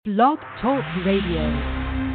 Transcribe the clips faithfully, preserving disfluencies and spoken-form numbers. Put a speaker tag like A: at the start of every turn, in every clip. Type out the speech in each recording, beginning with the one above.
A: Blog Talk Radio.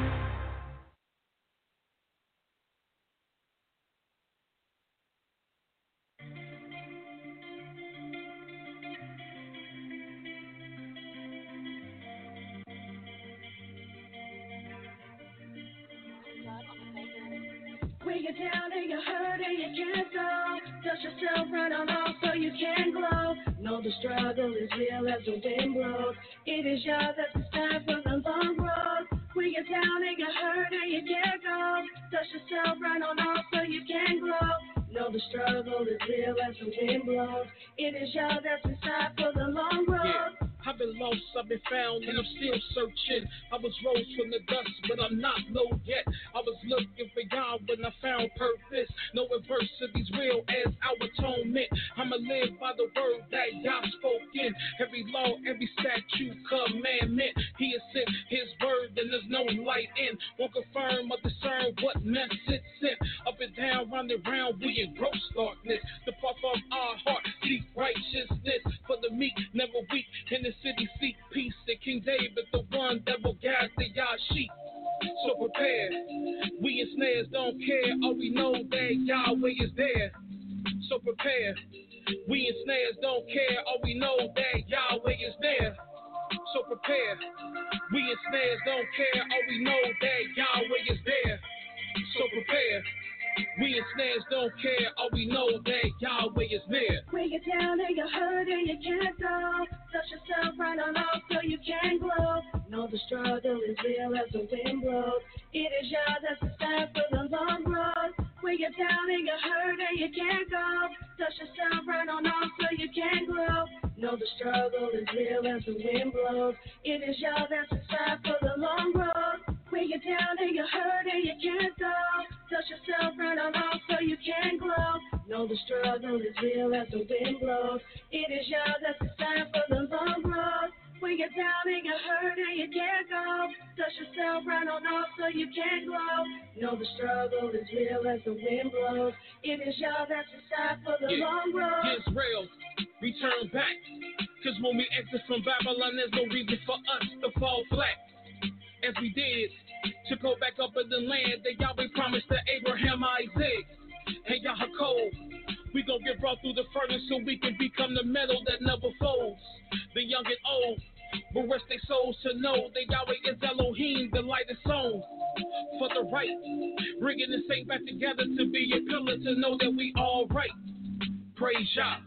B: When you're down and you're hurt and you can't go, dust yourself right on off so you can glow. Know the struggle is real as the wind blows. It is y'all that's the time for the long road. When you're down and you're hurt and you can't go, dust yourself right on off so you can glow. Know the struggle is real as the wind blows. It is y'all that's the time for the long road.
C: Yeah. I've been lost, I've been found, and I'm still searching. I was rose from the dust, but I'm not low yet. I was looking for God when I found purpose. No adversity's real as our atonement. I'ma live by the word that God spoken. Every law, every statute, commandment. He has sent his word, and there's no light in. Won't confirm or discern what mess it's sent. Up and down, round and round, we in gross darkness. Depart from our heart, seek righteousness. For the meek, never weak, in the city seek peace, and King David, the one that will guide the y'all sheep. So prepare, we in snares don't care, all we know that Yahweh is there. So prepare, we in snares don't care, all we know that Yahweh is there. So prepare, we in snares don't care, all we know that Yahweh is there. So prepare, we in snares don't care, all we know that Yahweh is there.
B: When you're down and you're hurt and you can't go, dust yourself right on off so you can glow. Know the struggle is real as the wind blows. It is y'all that's the time for the long road. When you're down and you're hurt and you can't go, dust yourself right on off so you can glow. Know the struggle is real as the wind blows. It is y'all that's the time for the long road. When you're down and you're hurt and you can't go, dust yourself right on off so you can glow. Know the struggle is real as the wind blows. It is y'all that's the time for the long road. When you're down and you're hurt and you can't go, dust yourself right on off so you can glow. Know the struggle is real as the wind blows. It is y'all that's the time for the
C: yeah,
B: long road.
C: Israel, return back. Cause when we exit from Babylon, there's no reason for us to fall flat. As we did, to go back up in the land that Yahweh promised to Abraham, Isaac, and Yaakov. We gon' get brought through the furnace so we can become the metal that never folds. The young and old will rest their souls to know that Yahweh is Elohim, the light is sown. For the right, bringing the saint back together to be a pillar to know that we all right. Praise Yah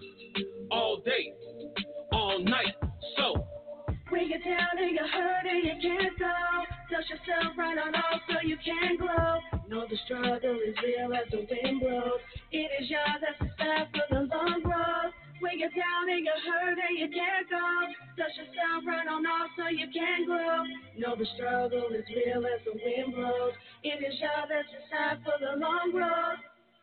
C: all day, all night. So
B: when you're down and you're hurt and you can't go, dust yourself right on off so you can glow. Know the struggle is real as the wind blows. It is y'all that's the start for the long road. When you're down and you're hurt and you can't go, dust yourself right on off so you can glow. Know the struggle is real as the wind blows. It is y'all that's the start for the long road.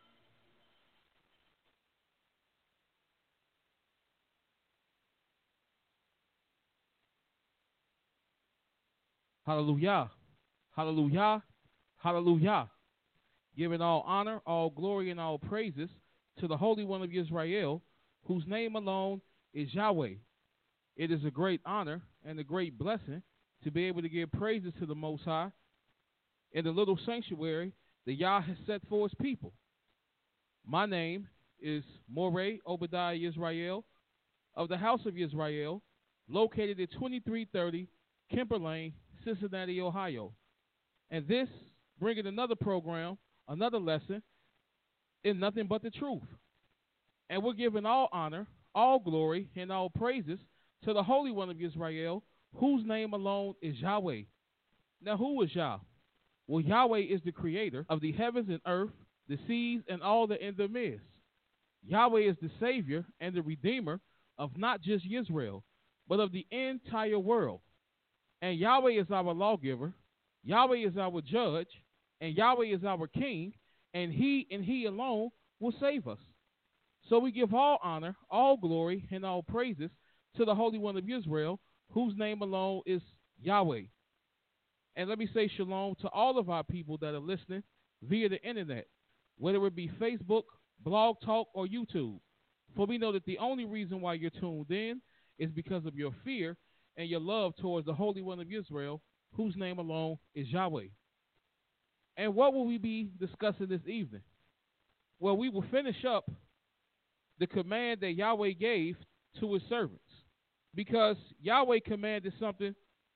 D: Hallelujah, hallelujah, hallelujah. Giving all honor, all glory, and all praises to the Holy One of Israel, whose name alone is Yahweh. It is a great honor and a great blessing to be able to give praises to the Most High in the little sanctuary that Yah has set for his people. My name is Moreh Obadiah Israel of the House of Israel, located at twenty-three thirty Kemper Lane, Cincinnati, Ohio. And this, bringing another program, another lesson in nothing but the truth. And we're giving all honor, all glory, and all praises to the Holy One of Israel, whose name alone is Yahweh. Now, who is Yah? Well, Yahweh is the creator of the heavens and earth, the seas, and all that in the midst. Yahweh is the Savior and the Redeemer of not just Israel, but of the entire world. And Yahweh is our lawgiver, Yahweh is our judge, and Yahweh is our king, and he and he alone will save us. So we give all honor, all glory, and all praises to the Holy One of Israel, whose name alone is Yahweh. And let me say shalom to all of our people that are listening via the internet, whether it be Facebook, Blog Talk, or YouTube. For we know that the only reason why you're tuned in is because of your fear and your love towards the Holy One of Israel, whose name alone is Yahweh. And what will we be discussing this evening? Well, we will finish up the command that Yahweh gave to his servants, because Yahweh commanded something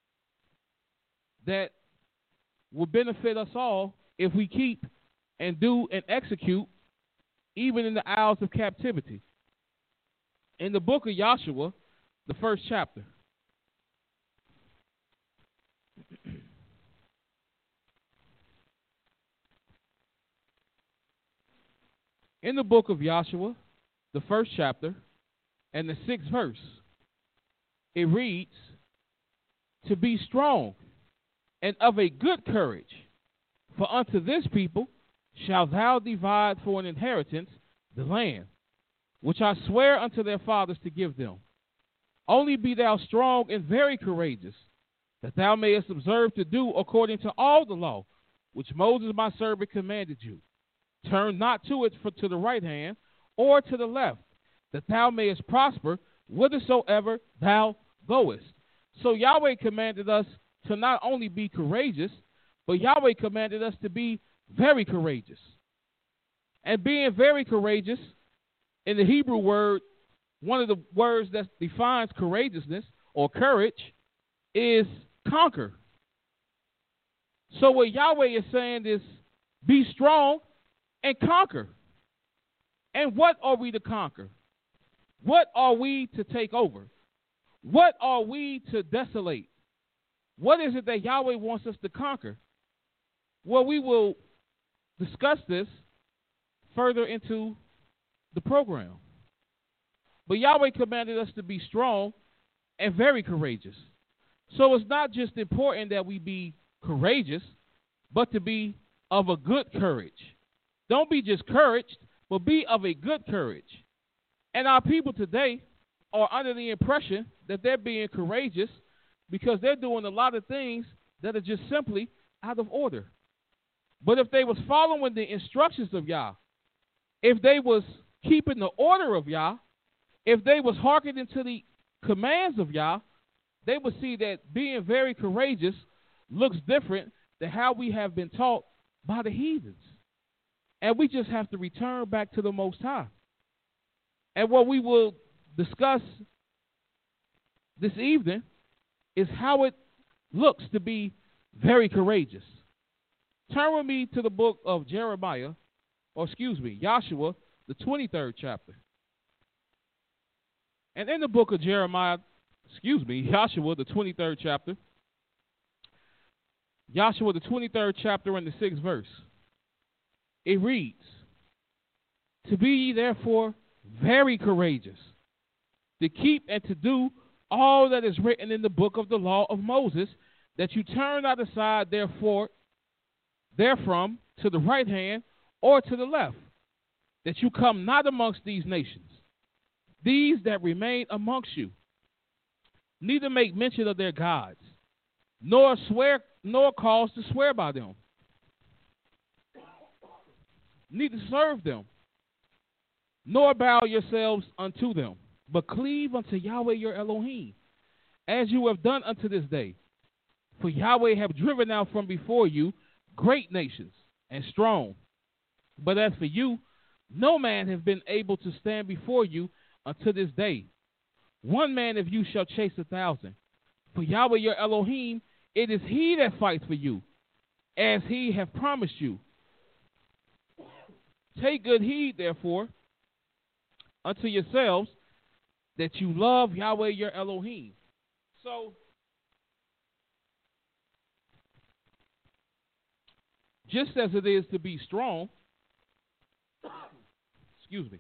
D: that will benefit us all if we keep and do and execute even in the hours of captivity. In the book of Joshua, the first chapter. In the book of Joshua, the first chapter, and the sixth verse, it reads, "To be strong and of a good courage, for unto this people shalt thou divide for an inheritance the land, which I swear unto their fathers to give them. Only be thou strong and very courageous, that thou mayest observe to do according to all the law which Moses my servant commanded you. Turn not to it for to the right hand or to the left, that thou mayest prosper whithersoever thou goest." So Yahweh commanded us to not only be courageous, but Yahweh commanded us to be very courageous. And being very courageous, in the Hebrew word, one of the words that defines courageousness or courage is conquer. So what Yahweh is saying is be strong and conquer. And what are we to conquer? What are we to take over? What are we to desolate? What is it that Yahweh wants us to conquer? Well, we will discuss this further into the program. But Yahweh commanded us to be strong and very courageous. So it's not just important that we be courageous, but to be of a good courage. Don't be just couraged, but be of a good courage. And our people today are under the impression that they're being courageous because they're doing a lot of things that are just simply out of order. But if they was following the instructions of Yah, if they was keeping the order of Yah, if they was hearkening to the commands of Yah, they would see that being very courageous looks different than how we have been taught by the heathens. And we just have to return back to the Most High. And what we will discuss this evening is how it looks to be very courageous. Turn with me to the book of Jeremiah, or excuse me, Joshua, the twenty-third chapter. And in the book of Jeremiah, excuse me, Joshua, the twenty-third chapter, Joshua, the twenty-third chapter and the sixth verse, it reads, "To be ye therefore very courageous, to keep and to do all that is written in the book of the law of Moses, that you turn not aside therefore therefrom to the right hand or to the left, that you come not amongst these nations, these that remain amongst you, neither make mention of their gods, nor swear, nor cause to swear by them, neither serve them, nor bow yourselves unto them, but cleave unto Yahweh your Elohim, as you have done unto this day. For Yahweh have driven out from before you great nations and strong. But as for you, no man has been able to stand before you unto this day. One man of you shall chase a thousand. For Yahweh your Elohim, it is he that fights for you, as he hath promised you. Take good heed, therefore, unto yourselves, that you love Yahweh your Elohim." So, just as it is to be strong, excuse me,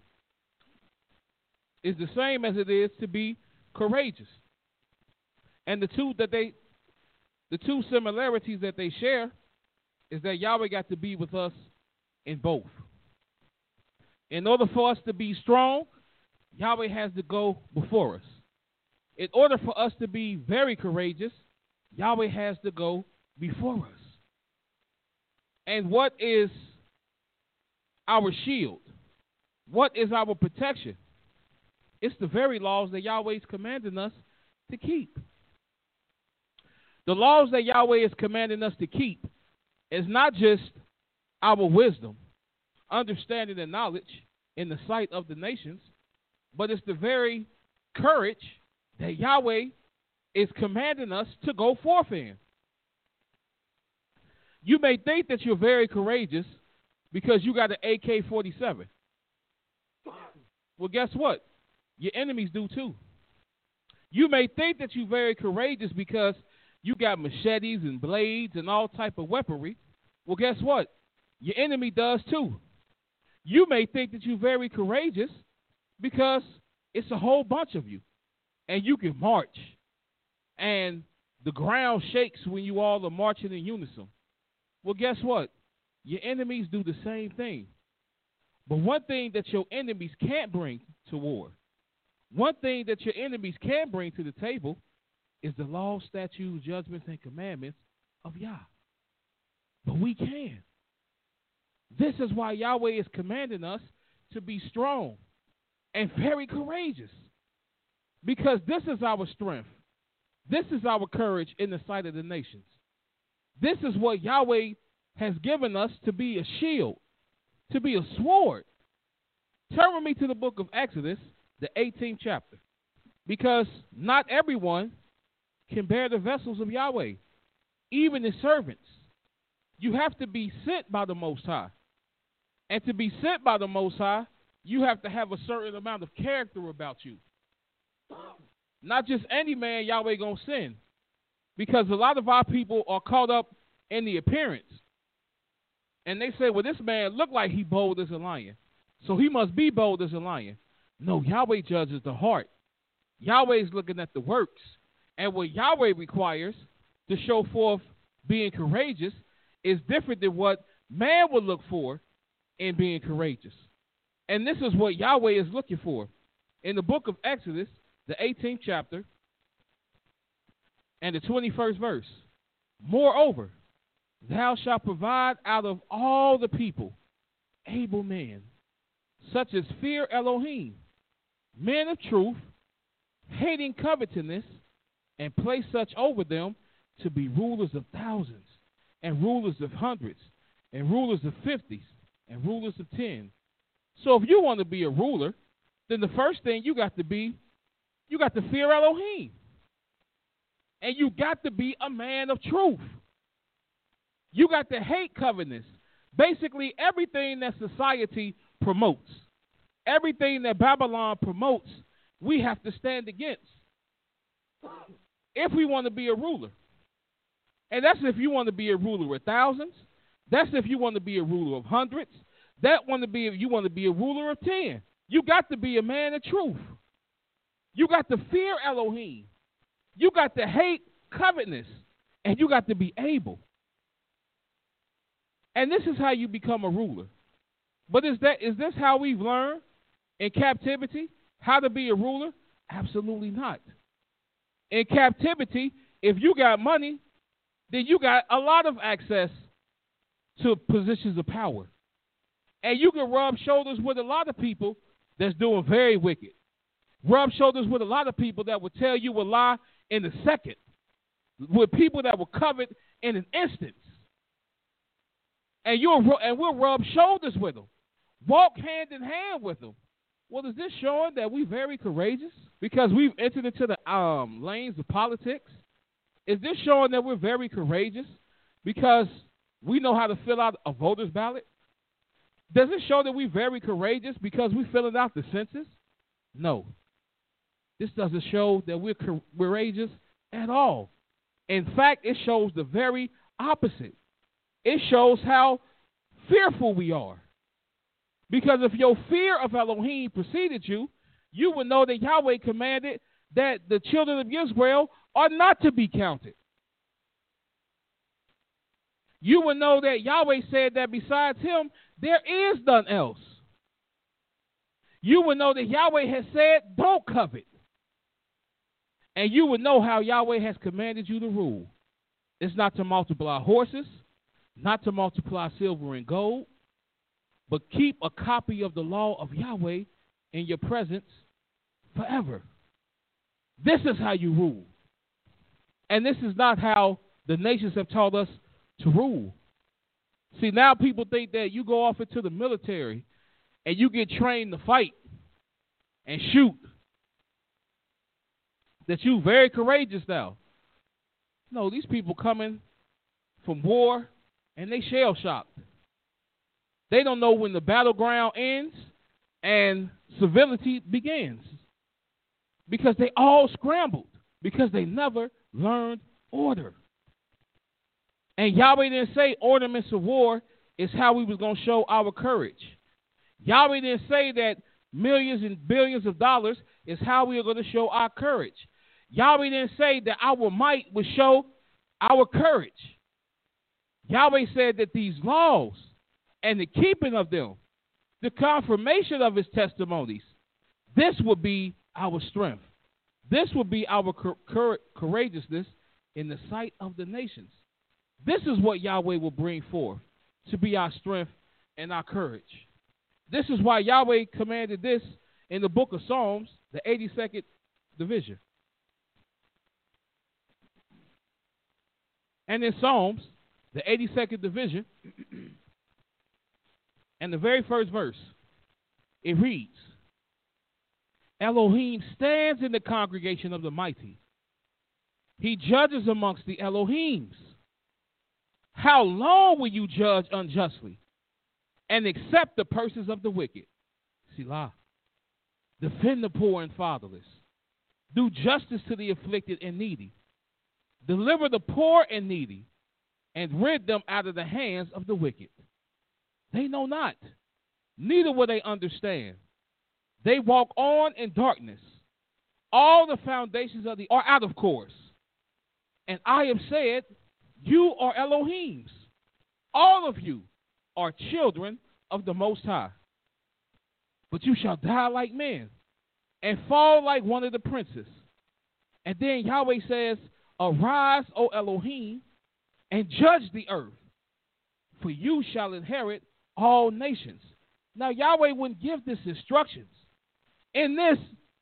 D: is the same as it is to be courageous. And the two that they, the two similarities that they share is that Yahweh got to be with us in both. In order for us to be strong, Yahweh has to go before us. In order for us to be very courageous, Yahweh has to go before us. And what is our shield? What is our protection? It's the very laws that Yahweh is commanding us to keep. The laws that Yahweh is commanding us to keep is not just our wisdom, understanding, and knowledge in the sight of the nations, but it's the very courage that Yahweh is commanding us to go forth in. You may think that you're very courageous because you got an A K forty-seven. Well, guess what? Your enemies do too. You may think that you're very courageous because you got machetes and blades and all type of weaponry. Well, guess what? Your enemy does too. You may think that you're very courageous because it's a whole bunch of you, and you can march, and the ground shakes when you all are marching in unison. Well, guess what? Your enemies do the same thing. But one thing that your enemies can't bring to war, one thing that your enemies can bring to the table is the law, statutes, judgments, and commandments of Yah. But we can. This is why Yahweh is commanding us to be strong and very courageous, because this is our strength. This is our courage in the sight of the nations. This is what Yahweh has given us to be a shield, to be a sword. Turn with me to the book of Exodus, the eighteenth chapter, because not everyone can bear the vessels of Yahweh, even the servants. You have to be sent by the Most High. And to be sent by the Most High, you have to have a certain amount of character about you. Not just any man Yahweh gonna send, because a lot of our people are caught up in the appearance. And they say, well, this man look like he bold as a lion, so he must be bold as a lion. No, Yahweh judges the heart. Yahweh is looking at the works. And what Yahweh requires to show forth being courageous is different than what man would look for in being courageous. And this is what Yahweh is looking for. In the book of Exodus, the eighteenth chapter, and the twenty-first verse. Moreover, thou shalt provide out of all the people able men, such as fear Elohim, men of truth, hating covetousness, and place such over them to be rulers of thousands, and rulers of hundreds, and rulers of fifties, and rulers of ten. So if you want to be a ruler, then the first thing you got to be, you got to fear Elohim. And you got to be a man of truth. You got to hate covetousness. Basically, everything that society promotes, everything that Babylon promotes, we have to stand against if we want to be a ruler. And that's if you want to be a ruler of thousands. That's if you want to be a ruler of hundreds. That want to be if you want to be a ruler of ten. You got to be a man of truth. You got to fear Elohim. You got to hate covetousness. And you got to be able. And this is how you become a ruler. But is that is this how we've learned in captivity how to be a ruler? Absolutely not. In captivity, if you got money, then you got a lot of access to positions of power. And you can rub shoulders with a lot of people that's doing very wicked. Rub shoulders with a lot of people that will tell you a lie in a second. With people that will covet in an instant. And you'll and we'll rub shoulders with them. Walk hand in hand with them. Well, is this showing that we're very courageous? Because we've entered into the um, lanes of politics? Is this showing that we're very courageous because we know how to fill out a voter's ballot? Does it show that we're very courageous because we're filling out the census? No. This doesn't show that we're courageous at all. In fact, it shows the very opposite. It shows how fearful we are. Because if your fear of Elohim preceded you, you would know that Yahweh commanded that the children of Israel are not to be counted. You would know that Yahweh said that besides him, there is none else. You would know that Yahweh has said, don't covet. And you would know how Yahweh has commanded you to rule. It's not to multiply horses, not to multiply silver and gold, but keep a copy of the law of Yahweh in your presence forever. This is how you rule. And this is not how the nations have taught us to rule. See, now people think that you go off into the military and you get trained to fight and shoot, that you very courageous now. No, these people coming from war and they shell shocked. They don't know when the battleground ends and civility begins, because they all scrambled, because they never learned order. And Yahweh didn't say ornaments of war is how we was going to show our courage. Yahweh didn't say that millions and billions of dollars is how we are going to show our courage. Yahweh didn't say that our might would show our courage. Yahweh said that these laws and the keeping of them, the confirmation of his testimonies, this would be our strength. This would be our cor- cor- courageousness in the sight of the nations. This is what Yahweh will bring forth to be our strength and our courage. This is why Yahweh commanded this in the book of Psalms, the eighty-second division. And in Psalms, the eighty-second division, and the very first verse, it reads, Elohim stands in the congregation of the mighty. He judges amongst the Elohims. How long will you judge unjustly and accept the purses of the wicked? Selah. Defend the poor and fatherless. Do justice to the afflicted and needy. Deliver the poor and needy, and rid them out of the hands of the wicked. They know not, neither will they understand. They walk on in darkness. All the foundations of the are out of course. And I have said, you are Elohims. All of you are children of the Most High. But you shall die like men and fall like one of the princes. And then Yahweh says, arise, O Elohim, and judge the earth, for you shall inherit all nations. Now, Yahweh wouldn't give this instructions. In this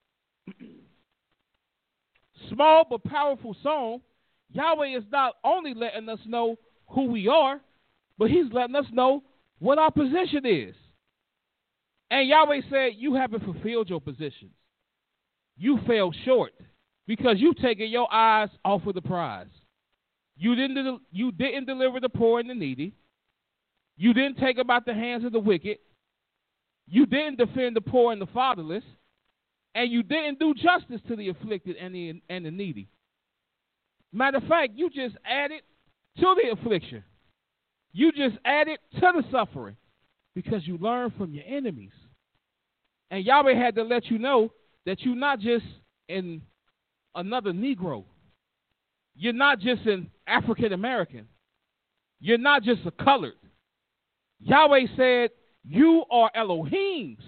D: small but powerful song, Yahweh is not only letting us know who we are, but he's letting us know what our position is. And Yahweh said, you haven't fulfilled your positions. You fell short because you've taken your eyes off of the prize. You didn't, you didn't deliver the poor and the needy. You didn't take them out the hands of the wicked. You didn't defend the poor and the fatherless. And you didn't do justice to the afflicted and the, and the needy. Matter of fact, you just added to the affliction. You just added to the suffering because you learned from your enemies. And Yahweh had to let you know that you're not just in another Negro. You're not just an African American. You're not just a colored. Yahweh said, you are Elohims.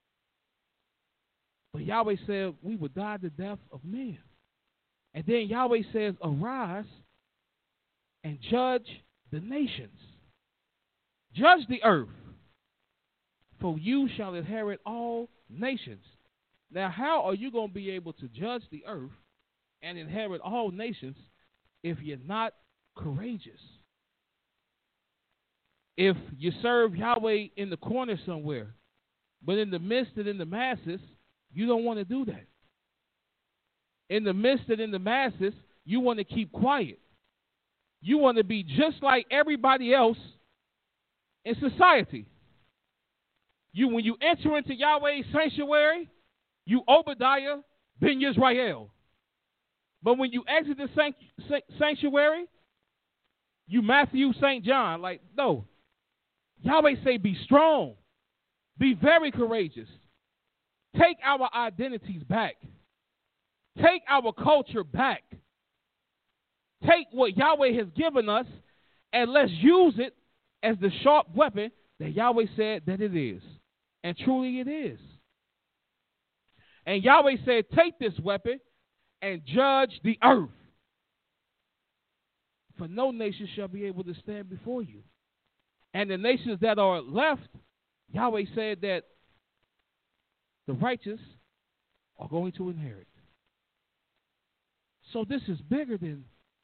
D: But Yahweh said, we would die the death of men. And then Yahweh says, arise and judge the nations. Judge the earth, for you shall inherit all nations. Now, how are you going to be able to judge the earth and inherit all nations if you're not courageous? If you serve Yahweh in the corner somewhere, but in the midst and in the masses, you don't want to do that. In the midst and in the masses, you want to keep quiet. You want to be just like everybody else in society. You, when you enter into Yahweh's sanctuary, you Obadiah ben Yisrael. But when you exit the sanctuary, you Matthew Saint John. Like, no. Yahweh say, be strong. Be very courageous. Take our identities back. Take our culture back. Take what Yahweh has given us and let's use it as the sharp weapon that Yahweh said that it is. And truly it is. And Yahweh said, take this weapon and judge the earth. For no nation shall be able to stand before you. And the nations that are left, Yahweh said that the righteous are going to inherit. So this is bigger than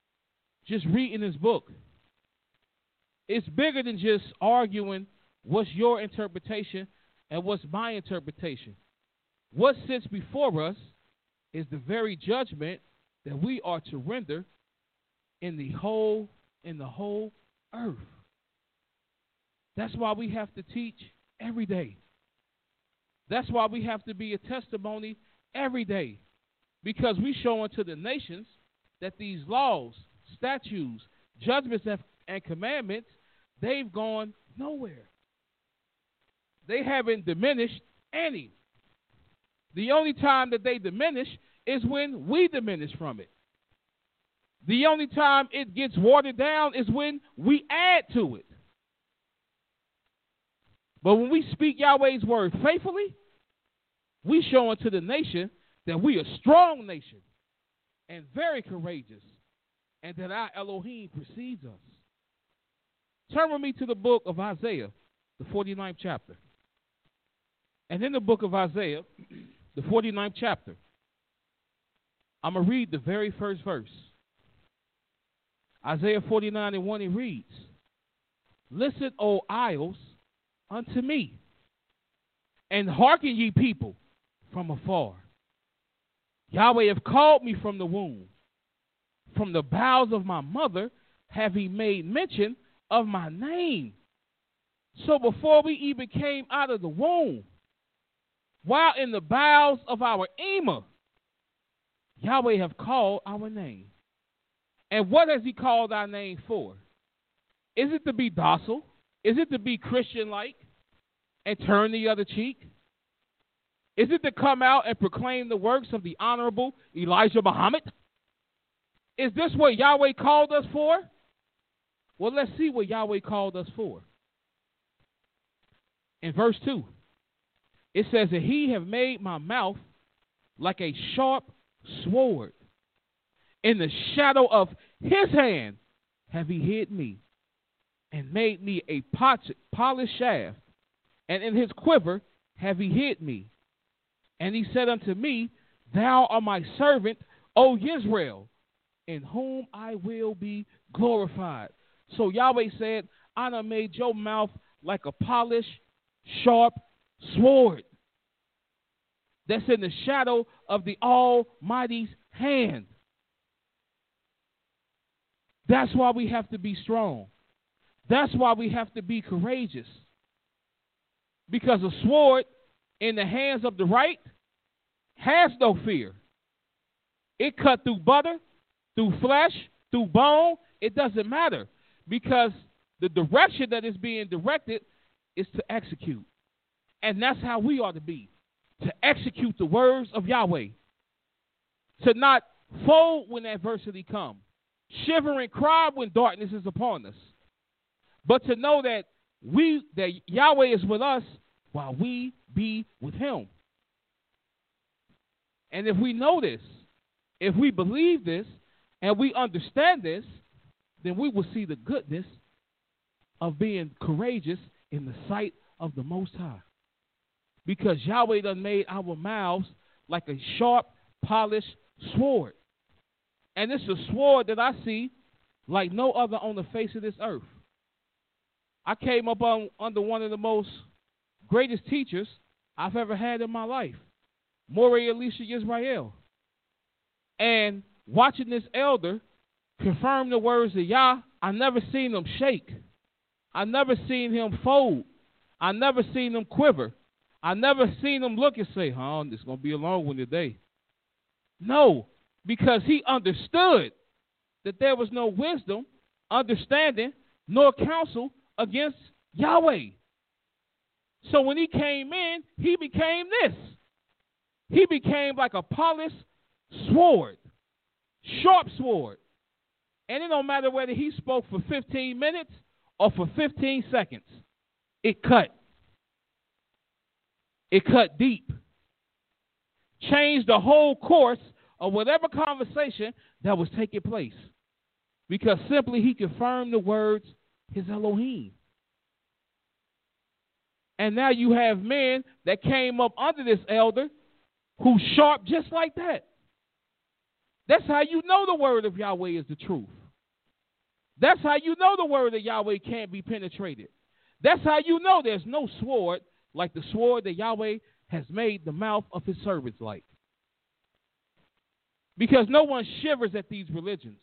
D: just reading this book. It's bigger than just arguing what's your interpretation and what's my interpretation. What sits before us is the very judgment that we are to render in the whole in the whole earth. That's why we have to teach every day. That's why we have to be a testimony every day, because we show unto the nations that these laws, statutes, judgments, and commandments, they've gone nowhere. They haven't diminished any. The only time that they diminish is when we diminish from it. The only time it gets watered down is when we add to it. But when we speak Yahweh's word faithfully, we show unto the nation that we are a strong nation and very courageous, and that our Elohim precedes us. Turn with me to the book of Isaiah, the forty-ninth chapter. And in the book of Isaiah, the forty-ninth chapter, I'm going to read the very first verse. Isaiah forty-nine and one, it reads, "Listen, O isles, unto me, and hearken, ye people, from afar. Yahweh have called me from the womb. From the bowels of my mother have he made mention of my name." So before we even came out of the womb, while in the bowels of our Ema, Yahweh have called our name. And what has he called our name for? Is it to be docile? Is it to be Christian-like and turn the other cheek? Is it to come out and proclaim the works of the honorable Elijah Muhammad? Is this what Yahweh called us for? Well, let's see what Yahweh called us for. In verse two, it says that he have made my mouth like a sharp sword. In the shadow of his hand have he hid me, and made me a polished shaft. And in his quiver have he hid me. And he said unto me, Thou art my servant, O Israel, in whom I will be glorified. So Yahweh said, I done made your mouth like a polished, sharp sword that's in the shadow of the Almighty's hand. That's why we have to be strong. That's why we have to be courageous. Because a sword in the hands of the right has no fear. It cut through butter, through flesh, through bone. It doesn't matter, because the direction that is being directed is to execute. And that's how we ought to be, to execute the words of Yahweh, to not fold when adversity comes, shiver and cry when darkness is upon us, but to know that we that Yahweh is with us while we be with him. And if we know this, if we believe this, and we understand this, then we will see the goodness of being courageous in the sight of the Most High. Because Yahweh done made our mouths like a sharp, polished sword. And it's a sword that I see like no other on the face of this earth. I came up on, under one of the most greatest teachers I've ever had in my life, Moreh Elisha Yisrael. And watching this elder confirm the words of Yah, I never seen him shake. I never seen him fold. I never seen him quiver. I never seen him look and say, huh, this is going to be a long one today. No, because he understood that there was no wisdom, understanding, nor counsel against Yahweh. So when he came in, he became this. He became like a polished sword, sharp sword. And it don't matter whether he spoke for fifteen minutes or for fifteen seconds. It cut. It cut deep. Changed the whole course of whatever conversation that was taking place. Because simply he confirmed the words, his Elohim. And now you have men that came up under this elder who's sharp just like that. That's how you know the word of Yahweh is the truth. That's how you know the word of Yahweh can't be penetrated. That's how you know there's no sword like the sword that Yahweh has made the mouth of his servants like. Because no one shivers at these religions.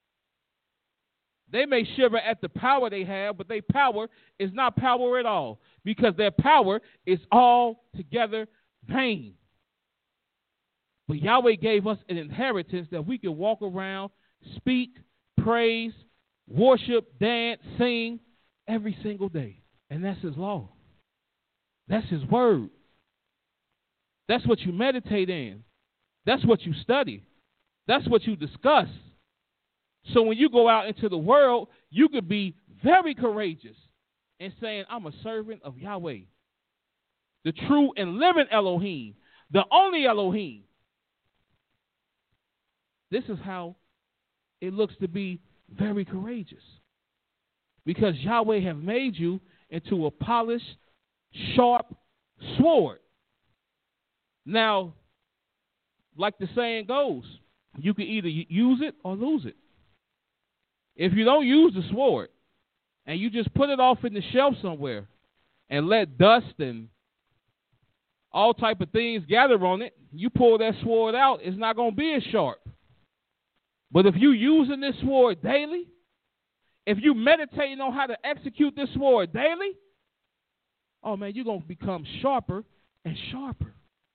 D: They may shiver at the power they have, but their power is not power at all, because their power is altogether vain. But Yahweh gave us an inheritance that we can walk around, speak, praise, worship, dance, sing every single day. And that's his law. That's his word. That's what you meditate in. That's what you study. That's what you discuss. So when you go out into the world, you could be very courageous in saying, I'm a servant of Yahweh, the true and living Elohim, the only Elohim. This is how it looks to be very courageous, because Yahweh have made you into a polished, sharp sword. Now, like the saying goes, you can either use it or lose it. If you don't use the sword and you just put it off in the shelf somewhere and let dust and all type of things gather on it, you pull that sword out, it's not going to be as sharp. But if you using this sword daily, if you meditating on how to execute this sword daily, oh man, you're going to become sharper and sharper.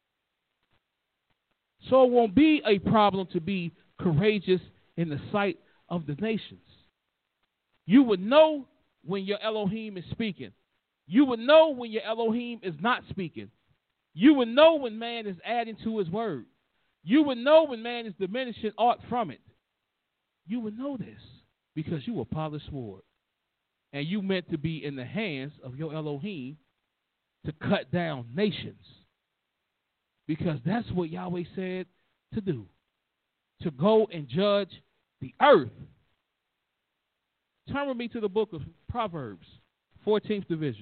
D: So it won't be a problem to be courageous in the sight of the nations. You would know when your Elohim is speaking. You would know when your Elohim is not speaking. You would know when man is adding to his word. You would know when man is diminishing aught from it. You would know this because you were polished sword. And you meant to be in the hands of your Elohim to cut down nations. Because that's what Yahweh said to do. To go and judge the earth. Turn with me to the book of Proverbs, fourteenth division.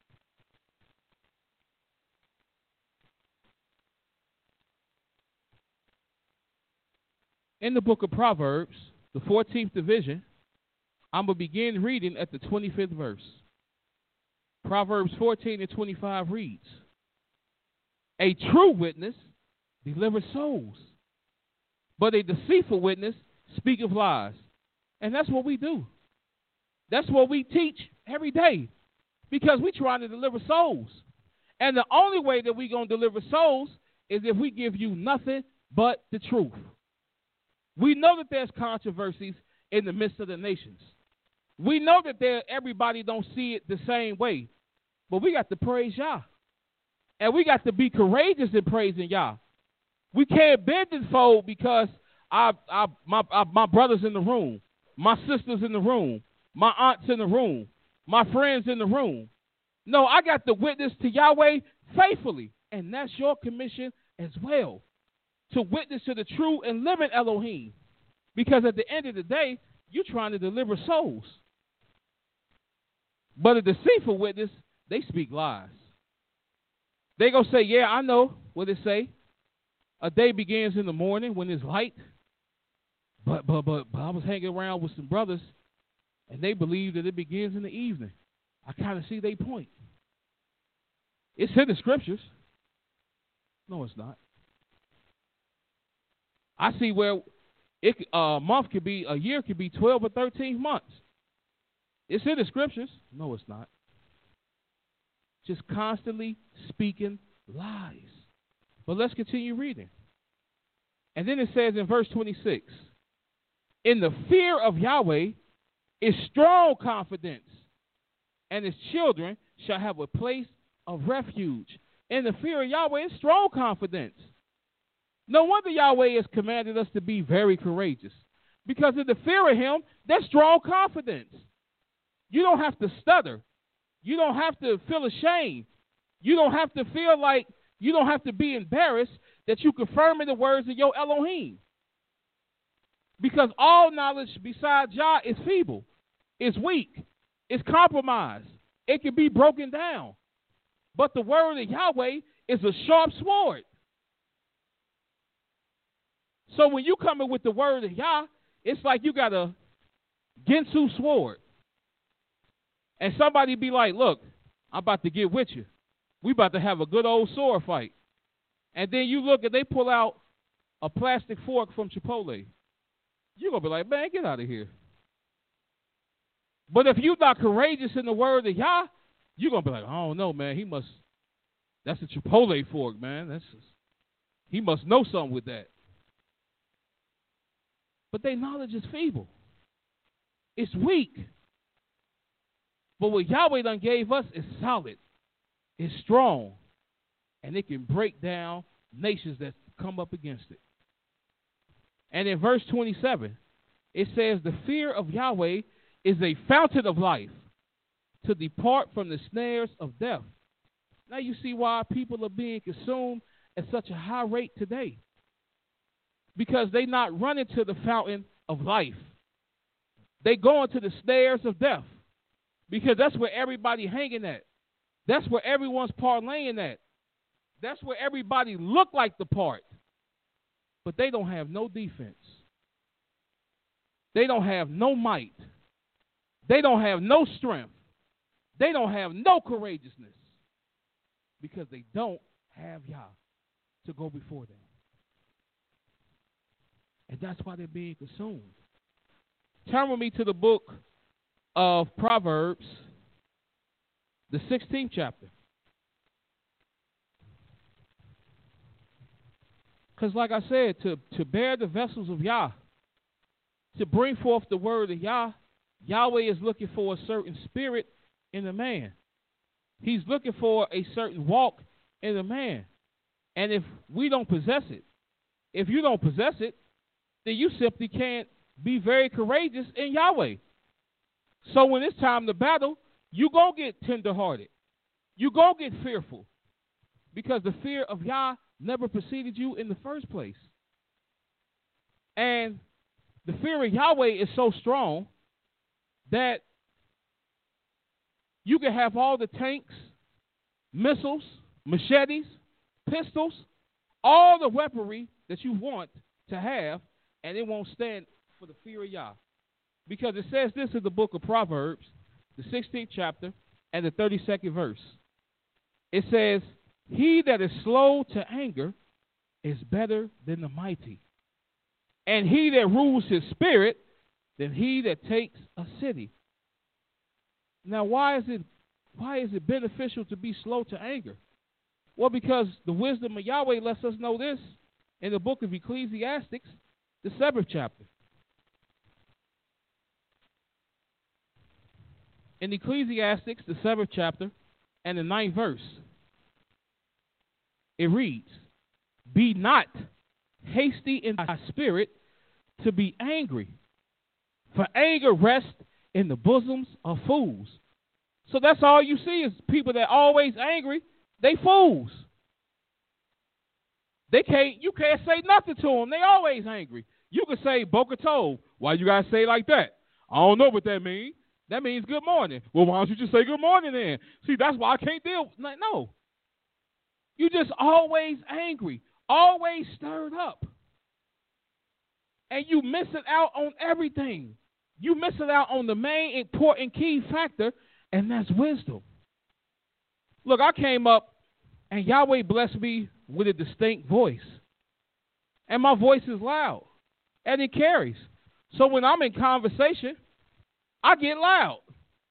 D: In the book of Proverbs, the fourteenth division, I'm going to begin reading at the twenty-fifth verse. Proverbs fourteen and twenty-five reads, a true witness delivers souls, but a deceitful witness speaketh lies. And that's what we do. That's what we teach every day, because we're trying to deliver souls. And the only way that we're going to deliver souls is if we give you nothing but the truth. We know that there's controversies in the midst of the nations. We know that there, everybody don't see it the same way, but we got to praise Yah. And we got to be courageous in praising Yah. We can't bend and fold because I, I, my, I, my brother's in the room, my sister's in the room, my aunt's in the room, my friends in the room. No, I got to witness to Yahweh faithfully, and that's your commission as well, to witness to the true and living Elohim, because at the end of the day, you're trying to deliver souls. But a deceitful witness, they speak lies. They going to say, yeah, I know what it say. A day begins in the morning when it's light. But, but, but, but I was hanging around with some brothers, and they believe that it begins in the evening. I kind of see their point. It's in the scriptures. No, it's not. I see where it, a month could be, a year could be twelve or thirteen months. It's in the scriptures. No, it's not. Just constantly speaking lies. But let's continue reading. And then it says in verse twenty-six, in the fear of Yahweh is strong confidence, and his children shall have a place of refuge. In the fear of Yahweh is strong confidence. No wonder Yahweh has commanded us to be very courageous, because in the fear of him, there's strong confidence. You don't have to stutter. You don't have to feel ashamed. You don't have to feel like, you don't have to be embarrassed that you confirm in the words of your Elohim. Because all knowledge besides Yah is feeble, it's weak, it's compromised. It can be broken down. But the word of Yahweh is a sharp sword. So when you come in with the word of Yah, it's like you got a Ginsu sword. And somebody be like, look, I'm about to get with you. We about to have a good old sword fight. And then you look and they pull out a plastic fork from Chipotle. You're going to be like, man, get out of here. But if you're not courageous in the word of Yah, you're going to be like, I don't know, man. He must, that's a Chipotle fork, man. That's just, he must know something with that. But their knowledge is feeble. It's weak. But what Yahweh done gave us is solid. It's strong. And it can break down nations that come up against it. And in verse twenty-seven, it says, the fear of Yahweh is a fountain of life, to depart from the snares of death. Now you see why people are being consumed at such a high rate today. Because they not running to the fountain of life. They going to the snares of death. Because that's where everybody hanging at. That's where everyone's parlaying at. That's where everybody look like the part. But they don't have no defense. They don't have no might. They don't have no strength. They don't have no courageousness. Because they don't have Yah to go before them. And that's why they're being consumed. Turn with me to the book of Proverbs, the sixteenth chapter. Because like I said, to, to bear the vessels of Yah, to bring forth the word of Yah, Yahweh is looking for a certain spirit in a man. He's looking for a certain walk in a man. And if we don't possess it, if you don't possess it, then you simply can't be very courageous in Yahweh. So when it's time to battle, you go get tenderhearted. You go get fearful. Because the fear of Yah never preceded you in the first place. And the fear of Yahweh is so strong that you can have all the tanks, missiles, machetes, pistols, all the weaponry that you want to have, and it won't stand for the fear of Yah. Because it says this in the book of Proverbs, the sixteenth chapter, and the thirty-second verse. It says, he that is slow to anger is better than the mighty, and he that rules his spirit than he that takes a city. Now, why is it why is it beneficial to be slow to anger? Well, because the wisdom of Yahweh lets us know this in the book of Ecclesiastes, the seventh chapter. In Ecclesiastes, the seventh chapter, and the ninth verse, it reads, be not hasty in thy spirit to be angry, for anger rests in the bosoms of fools. So that's all you see is people that are always angry. They fools. They can't. You can't say nothing to them. They always angry. You can say Boca Tov. Why you gotta say it like that? I don't know what that means. That means good morning. Well, why don't you just say good morning then? See, that's why I can't deal. Like, no. You just always angry, always stirred up, and you missing out on everything. You missing out on the main important key factor, and that's wisdom. Look, I came up, and Yahweh blessed me with a distinct voice. And my voice is loud, and it carries. So when I'm in conversation, I get loud.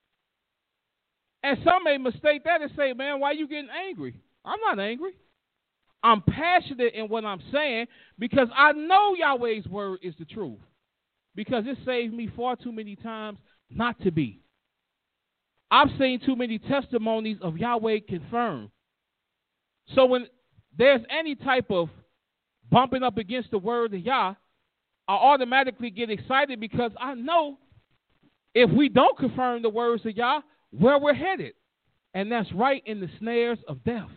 D: And some may mistake that and say, man, why are you getting angry? I'm not angry. I'm passionate in what I'm saying because I know Yahweh's word is the truth. Because it saved me far too many times not to be. I've seen too many testimonies of Yahweh confirmed. So when there's any type of bumping up against the word of Yah, I automatically get excited because I know if we don't confirm the words of Yah, where we're headed. And that's right in the snares of death.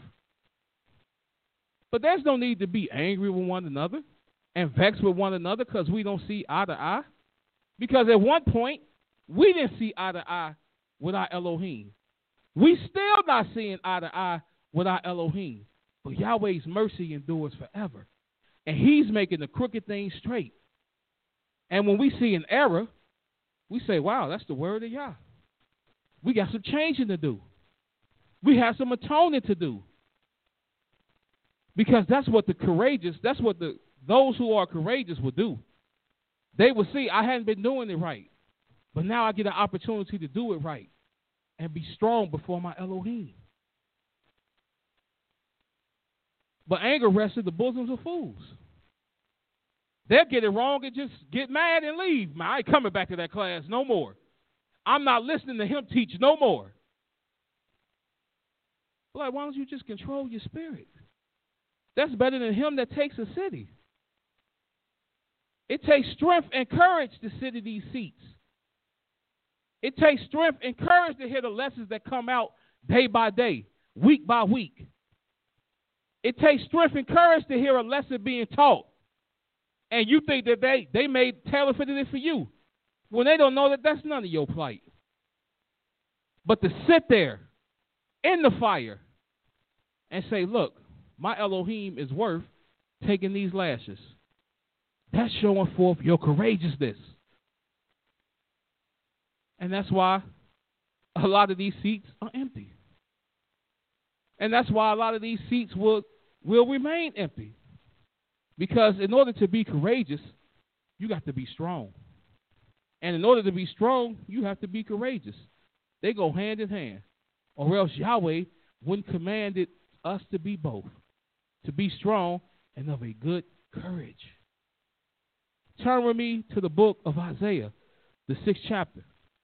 D: But there's no need to be angry with one another and vexed with one another because we don't see eye to eye. Because at one point, we didn't see eye to eye with our Elohim. We still not seeing eye to eye with our Elohim. But Yahweh's mercy endures forever. And he's making the crooked things straight. And when we see an error, we say, wow, that's the word of Yah. We got some changing to do. We have some atoning to do. Because that's what the courageous, that's what the those who are courageous will do. They will see, I hadn't been doing it right, but now I get an opportunity to do it right and be strong before my Elohim. But anger rests in the bosoms of fools. They'll get it wrong and just get mad and leave. Man, I ain't coming back to that class no more. I'm not listening to him teach no more. Like, why don't you just control your spirit? That's better than him that takes a city. It takes strength and courage to sit in these seats. It takes strength and courage to hear the lessons that come out day by day, week by week. It takes strength and courage to hear a lesson being taught. And you think that they, they made tailor-fitted it for you when they don't know that that's none of your plight. But to sit there in the fire and say, look, my Elohim is worth taking these lashes. That's showing forth your courageousness. And that's why a lot of these seats are empty. And that's why a lot of these seats will, will remain empty. Because in order to be courageous, you got to be strong. And in order to be strong, you have to be courageous. They go hand in hand. Or else Yahweh wouldn't commanded us to be both. To be strong and of a good courage. Turn with me to the book of Isaiah, the sixth chapter.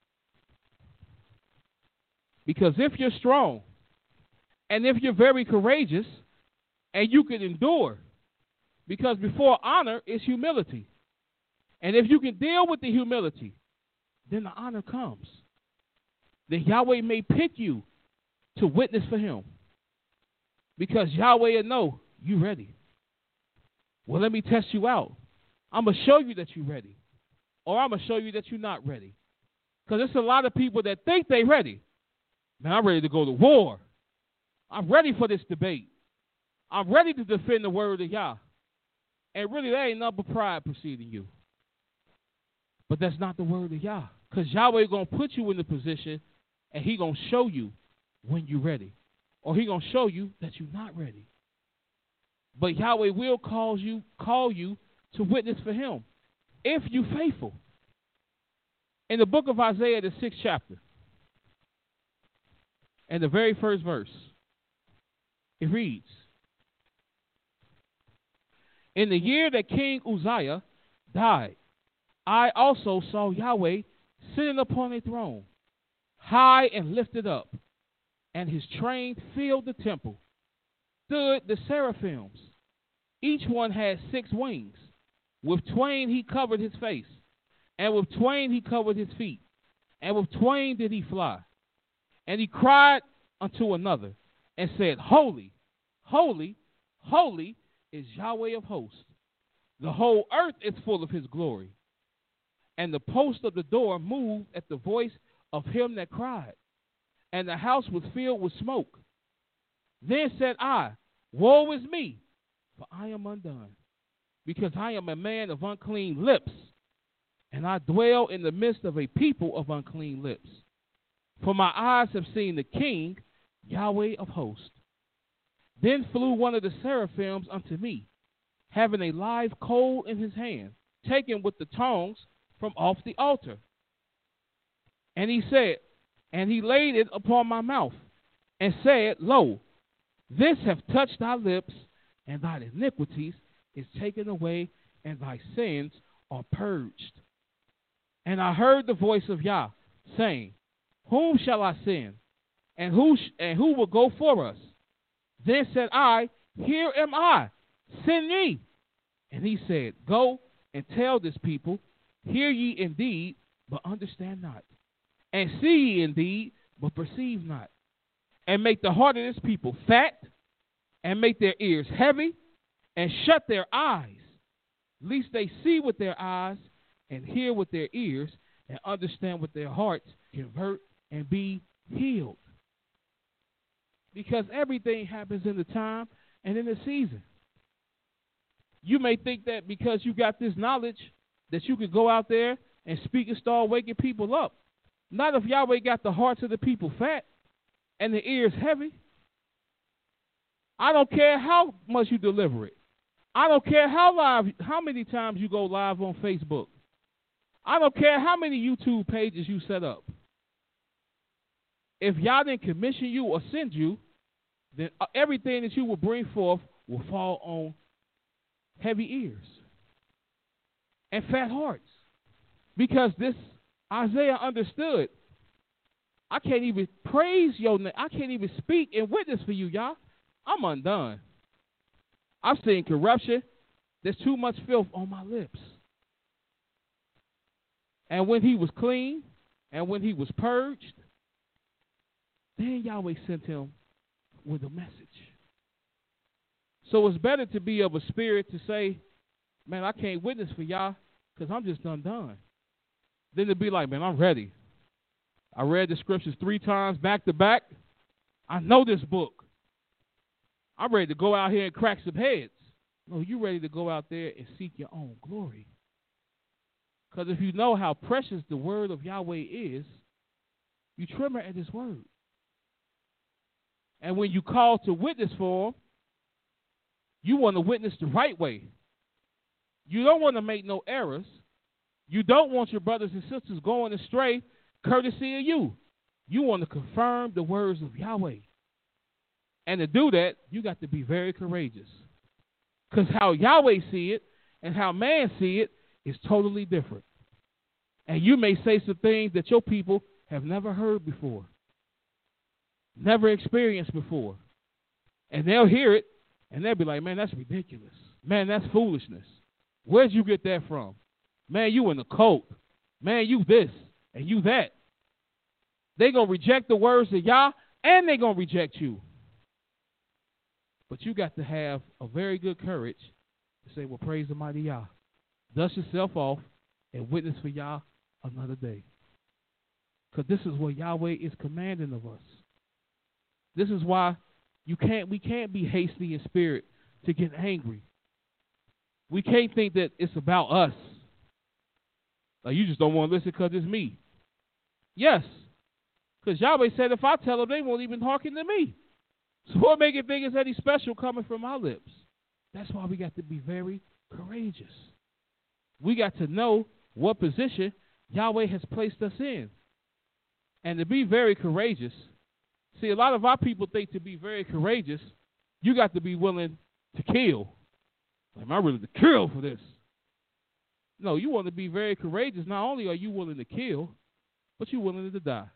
D: Because if you're strong, and if you're very courageous, and you can endure, because before honor is humility. And if you can deal with the humility, then the honor comes. Then Yahweh may pick you to witness for him. Because Yahweh will know you ready. Well, let me test you out. I'm going to show you that you're ready. Or I'm going to show you that you're not ready. Because there's a lot of people that think they're ready. Man, I'm ready to go to war. I'm ready for this debate. I'm ready to defend the word of Yah. And really, there ain't nothing but pride preceding you. But that's not the word of Yah. Because Yahweh is going to put you in the position, and he going to show you when you're ready. Or he going to show you that you're not ready. But Yahweh will cause you, call you to witness for him if you're faithful. In the book of Isaiah, the sixth chapter, and the very first verse, it reads, in the year that King Uzziah died, I also saw Yahweh sitting upon a throne, high and lifted up, and his train filled the temple. Stood the seraphims. Each one had six wings. With twain he covered his face, and with twain he covered his feet, and with twain did he fly. And he cried unto another, and said, Holy, holy, holy is Yahweh of hosts. The whole earth is full of his glory. And the post of the door moved at the voice of him that cried, and the house was filled with smoke. Then said I, Woe is me, for I am undone, because I am a man of unclean lips, and I dwell in the midst of a people of unclean lips. For my eyes have seen the King, Yahweh of hosts. Then flew one of the seraphims unto me, having a live coal in his hand, taken with the tongs from off the altar. And he said, and he laid it upon my mouth, and said, Lo, this hath touched thy lips, and thy iniquities is taken away, and thy sins are purged. And I heard the voice of Yah, saying, Whom shall I send? And who sh- and who will go for us? Then said I, Here am I, send me. And he said, Go and tell this people, Hear ye indeed, but understand not. And see ye indeed, but perceive not. And make the heart of this people fat, and make their ears heavy, and shut their eyes, lest they see with their eyes, and hear with their ears, and understand with their hearts, convert, and be healed. Because everything happens in the time and in the season. You may think that because you got this knowledge that you could go out there and speak and start waking people up. Not if Yahweh got the hearts of the people fat and the ears heavy. I don't care how much you deliver it. I don't care how live, how many times you go live on Facebook. I don't care how many YouTube pages you set up. If Yah didn't commission you or send you, then everything that you will bring forth will fall on heavy ears and fat hearts. Because this Isaiah understood. I can't even praise your name. I can't even speak and witness for you, Yah. I'm undone. I've seen corruption. There's too much filth on my lips. And when he was clean and when he was purged, then Yahweh sent him with a message. So it's better to be of a spirit to say, man, I can't witness for Yah because I'm just undone. Than to be like, man, I'm ready. I read the scriptures three times back to back. I know this book. I'm ready to go out here and crack some heads. No, you're ready to go out there and seek your own glory. Because if you know how precious the word of Yahweh is, you tremor at his word. And when you call to witness for him, you want to witness the right way. You don't want to make no errors. You don't want your brothers and sisters going astray courtesy of you. You want to confirm the words of Yahweh. And to do that, you got to be very courageous. Because how Yahweh see it and how man see it is totally different. And you may say some things that your people have never heard before, never experienced before. And they'll hear it, and they'll be like, man, that's ridiculous. Man, that's foolishness. Where'd you get that from? Man, you in the cult. Man, you this and you that. They're going to reject the words of Yah, and they're going to reject you. But you got to have a very good courage to say, well, praise the mighty Yah. Dust yourself off and witness for Yah another day. Because this is what Yahweh is commanding of us. This is why you can't. we can't be hasty in spirit to get angry. We can't think that it's about us. Like, you just don't want to listen because it's me. Yes. Because Yahweh said if I tell them, they won't even hearken to me. So what make it think it's any special coming from my lips? That's why we got to be very courageous. We got to know what position Yahweh has placed us in. And to be very courageous, see, a lot of our people think to be very courageous, you got to be willing to kill. Like, I'm willing to kill for this. No, you want to be very courageous. Not only are you willing to kill, but you're willing to die.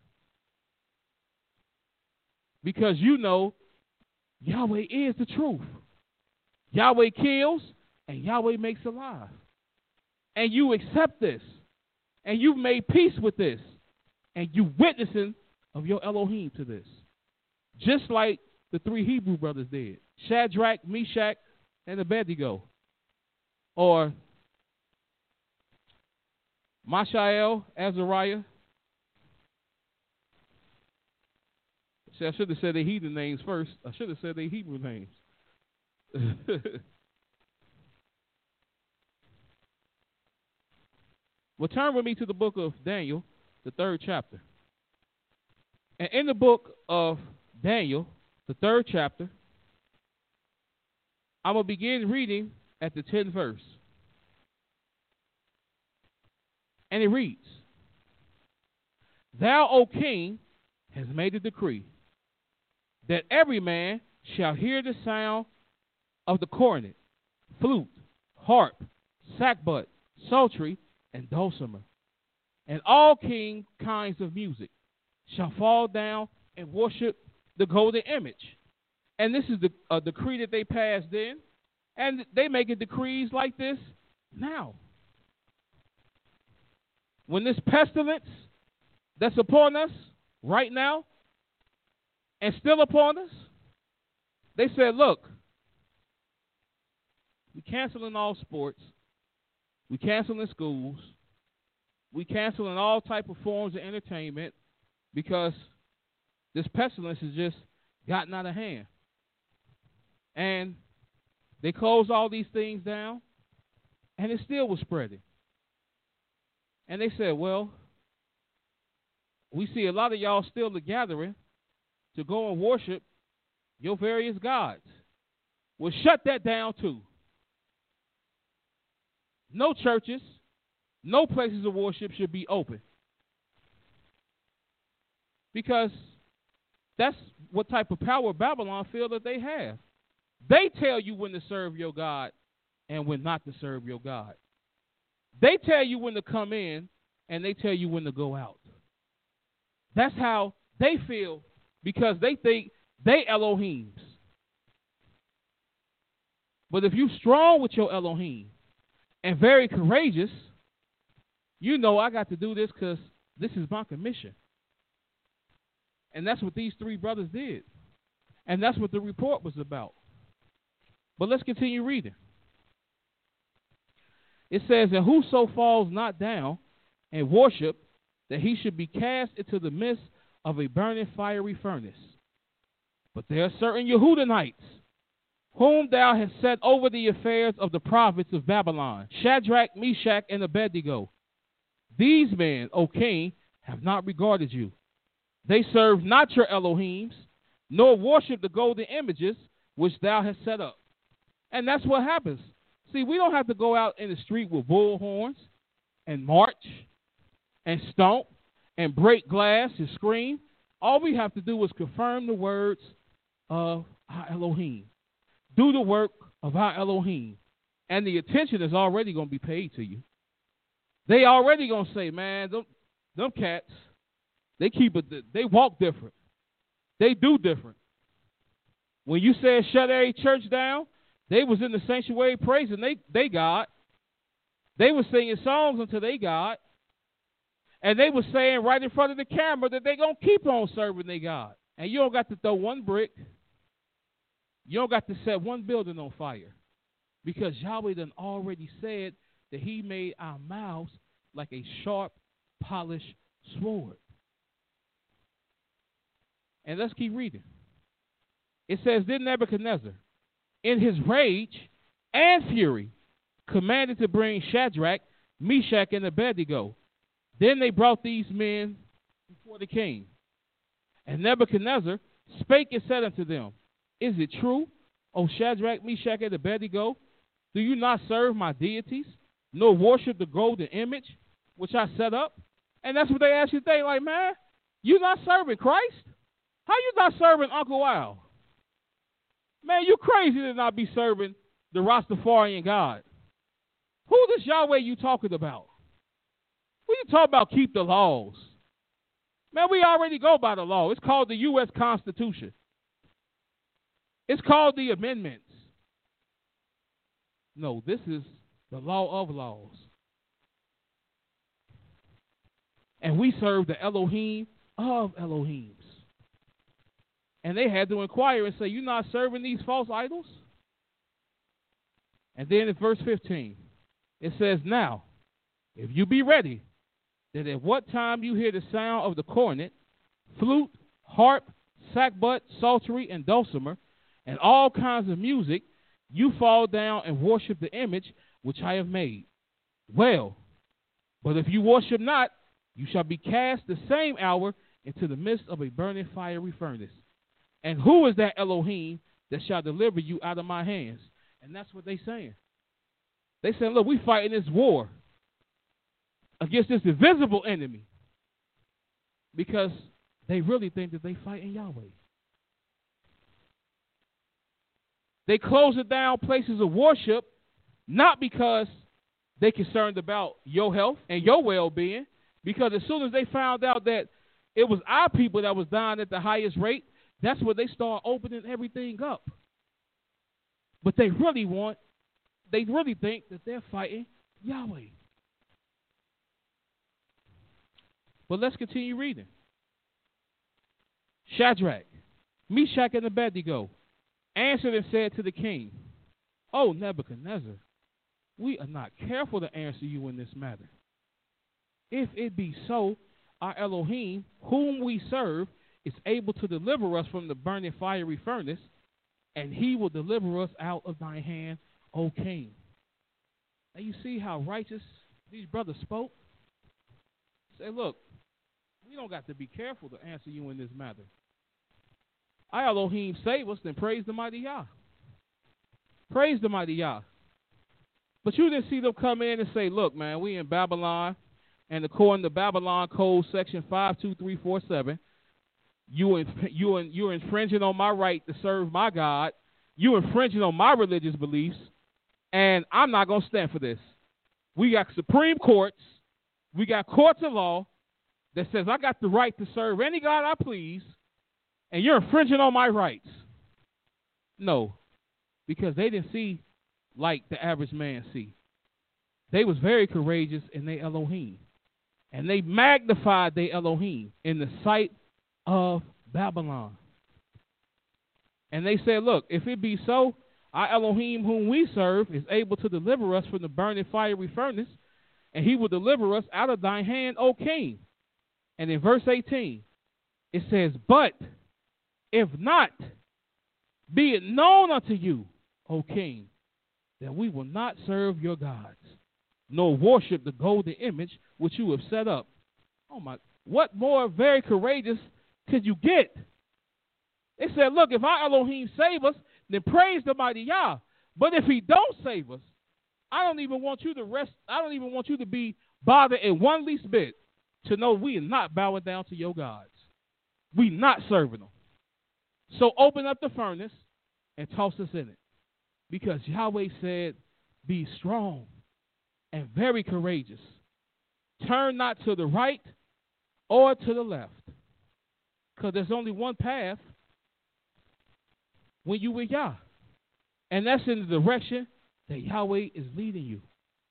D: Because you know Yahweh is the truth. Yahweh kills and Yahweh makes alive. And you accept this. And you've made peace with this. And you witnessing of your Elohim to this. Just like the three Hebrew brothers did. Shadrach, Meshach, and Abednego. Or Mishael, Azariah. See, I should have said their heathen names first. I should have said their Hebrew names. Well, turn with me to the book of Daniel, the third chapter. And in the book of Daniel, the third chapter, I'm going to begin reading at the tenth verse. And it reads, Thou, O king, has made a decree that every man shall hear the sound of the cornet, flute, harp, sackbut, psaltery, and dulcimer, and all king kinds of music shall fall down and worship the golden image. And this is the a decree that they passed then, and they making decrees like this now. When this pestilence that's upon us right now and still upon us, they said, look, we canceling all sports, we canceling schools, we canceling all type of forms of entertainment because this pestilence has just gotten out of hand. And they closed all these things down, and it still was spreading. And they said, well, we see a lot of y'all still gathering to go and worship your various gods. Well, shut that down too. No churches, no places of worship should be open. Because that's what type of power Babylon feel that they have. They tell you when to serve your God and when not to serve your God. They tell you when to come in, and they tell you when to go out. That's how they feel because they think they Elohims. But if you're strong with your Elohim and very courageous, you know I got to do this because this is my commission. And that's what these three brothers did. And that's what the report was about. But let's continue reading. It says, and whoso falls not down and worship, that he should be cast into the midst of a burning fiery furnace. But there are certain Yehudanites, whom thou hast set over the affairs of the province of Babylon, Shadrach, Meshach, and Abednego. These men, O king, have not regarded you. They serve not your Elohims, nor worship the golden images which thou hast set up. And that's what happens. See, we don't have to go out in the street with bull horns and march and stomp and break glass and scream. All we have to do is confirm the words of our Elohim. Do the work of our Elohim. And the attention is already going to be paid to you. They already going to say, man, them, them cats, they keep it, they walk different. They do different. When you said shut every church down, they was in the sanctuary praising they, they God. They were singing songs unto they God. And they were saying right in front of the camera that they're going to keep on serving their God. And you don't got to throw one brick. You don't got to set one building on fire. Because Yahweh done already said that he made our mouths like a sharp, polished sword. And let's keep reading. It says, then Nebuchadnezzar, in his rage and fury, commanded to bring Shadrach, Meshach, and Abednego. Then they brought these men before the king. And Nebuchadnezzar spake and said unto them, is it true, O Shadrach, Meshach, and Abednego? Do you not serve my deities, nor worship the golden image which I set up? And that's what they ask you today, like, man, you not serving Christ? How you not serving Uncle Al? Man, you crazy to not be serving the Rastafarian God. Who this Yahweh you talking about? Who you talking about keep the laws? Man, we already go by the law. It's called the U S Constitution. It's called the amendments. No, this is the law of laws. And we serve the Elohim of Elohims. And they had to inquire and say, you're not serving these false idols? And then in verse fifteen, it says, now, if you be ready, that at what time you hear the sound of the cornet, flute, harp, sackbut, psaltery, and dulcimer, and all kinds of music, you fall down and worship the image which I have made. Well, but if you worship not, you shall be cast the same hour into the midst of a burning fiery furnace. And who is that Elohim that shall deliver you out of my hands? And that's what they're saying. They saying, look, we fighting this war against this invisible enemy because they really think that they fighting Yahweh. They closing down places of worship not because they're concerned about your health and your well-being, because as soon as they found out that it was our people that was dying at the highest rate, that's where they start opening everything up. But they really want, they really think that they're fighting Yahweh. But let's continue reading. Shadrach, Meshach, and Abednego answered and said to the king, O Nebuchadnezzar, we are not careful to answer you in this matter. If it be so, our Elohim, whom we serve, is able to deliver us from the burning fiery furnace, and he will deliver us out of thy hand, O king. Now you see how righteous these brothers spoke? say, look, we don't got to be careful to answer you in this matter. Our Elohim save us, then praise the mighty Yah. Praise the mighty Yah. But you didn't see them come in and say, look, man, we in Babylon, and according to Babylon Code Section five two three four seven, you in, you in, you're infringing on my right to serve my God. You're infringing on my religious beliefs, and I'm not going to stand for this. We got Supreme Courts. We got courts of law that says I got the right to serve any God I please, and you're infringing on my rights. No, because they didn't see like the average man see. They was very courageous in their Elohim, and they magnified their Elohim in the sight of Babylon. And they said, look, if it be so, our Elohim whom we serve is able to deliver us from the burning fiery furnace, and he will deliver us out of thine hand, O king. And in verse eighteen, it says, but if not, be it known unto you, O king, that we will not serve your gods, nor worship the golden image which you have set up. Oh my, what more very courageous could you get? They said, look, if our Elohim save us, then praise the mighty Yah. But if he don't save us, I don't even want you to rest. I don't even want you to be bothered in one least bit to know we are not bowing down to your gods. We not serving them. So open up the furnace and toss us in it. Because Yahweh said, be strong and very courageous. Turn not to the right or to the left. Because there's only one path when you with Yah. And that's in the direction that Yahweh is leading you.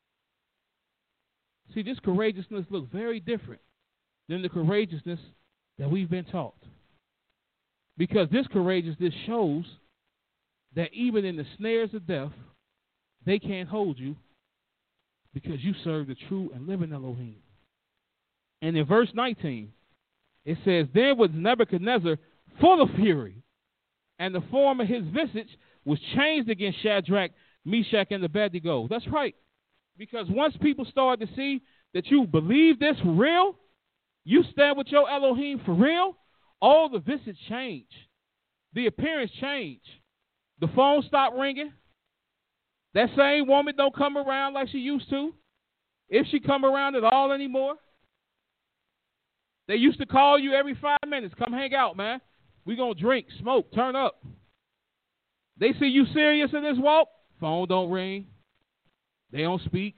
D: See, this courageousness looks very different than the courageousness that we've been taught. Because this courageousness shows that even in the snares of death, they can't hold you because you serve the true and living Elohim. And in verse nineteen, it says, then was Nebuchadnezzar full of fury, and the form of his visage was changed against Shadrach, Meshach, and Abednego. That's right. Because once people start to see that you believe this for real, you stand with your Elohim for real, all the visage change. The appearance change. The phone stopped ringing. That same woman don't come around like she used to, if she come around at all anymore. They used to call you every five minutes. Come hang out, man. We going to drink, smoke, turn up. They see you serious in this walk, phone don't ring. They don't speak.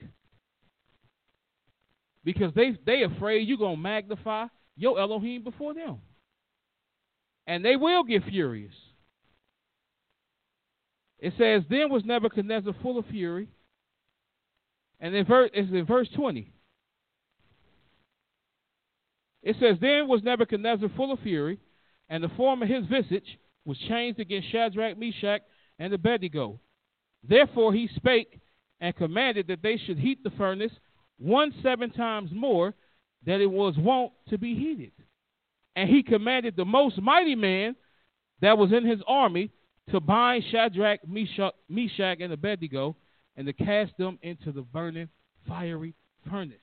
D: Because they they afraid you're going to magnify your Elohim before them. And they will get furious. It says, then was Nebuchadnezzar full of fury. And in verse, it's in verse twenty. It says, then was Nebuchadnezzar full of fury, and the form of his visage was changed against Shadrach, Meshach, and Abednego. Therefore he spake and commanded that they should heat the furnace one seven times more than it was wont to be heated. And he commanded the most mighty man that was in his army to bind Shadrach, Meshach, Meshach, and Abednego, and to cast them into the burning fiery furnace.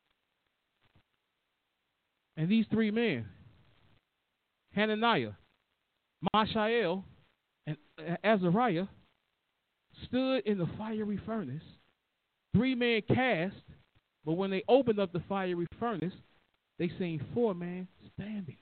D: And these three men, Hananiah, Mishael, and Azariah, stood in the fiery furnace. Three men cast, but when they opened up the fiery furnace, they seen four men standing.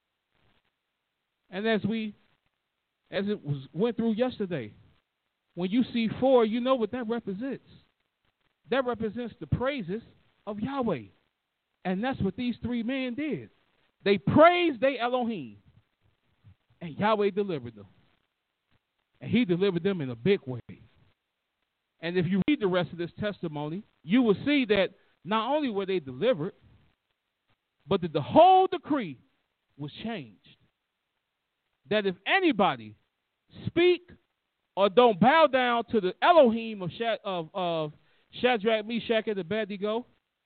D: And as we, as it was went through yesterday, when you see four, you know what that represents. That represents the praises of Yahweh. And that's what these three men did. They praised their Elohim, and Yahweh delivered them. And he delivered them in a big way. And if you read the rest of this testimony, you will see that not only were they delivered, but that the whole decree was changed. That if anybody speak or don't bow down to the Elohim of, Shad- of, of Shadrach, Meshach, and Abednego,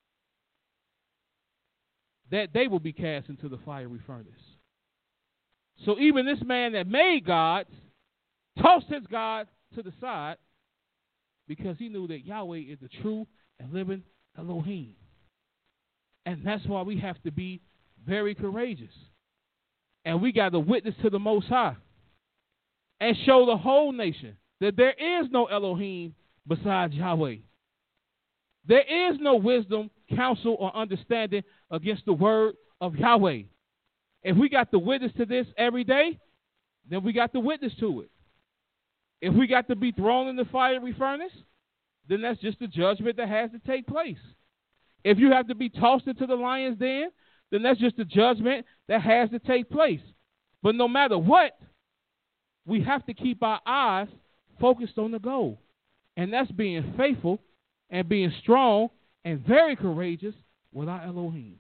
D: that they will be cast into the fiery furnace. So even this man that made gods tossed his God to the side because he knew that Yahweh is the true and living Elohim. And that's why we have to be very courageous. And we got to witness to the Most High and show the whole nation that there is no Elohim besides Yahweh. There is no wisdom, counsel, or understanding against the word of Yahweh. If we got to witness to this every day, then we got to witness to it. If we got to be thrown in the fiery furnace, then that's just the judgment that has to take place. If you have to be tossed into the lion's den, then that's just the judgment that has to take place. But no matter what, we have to keep our eyes focused on the goal. And that's being faithful and being strong and very courageous with our Elohim.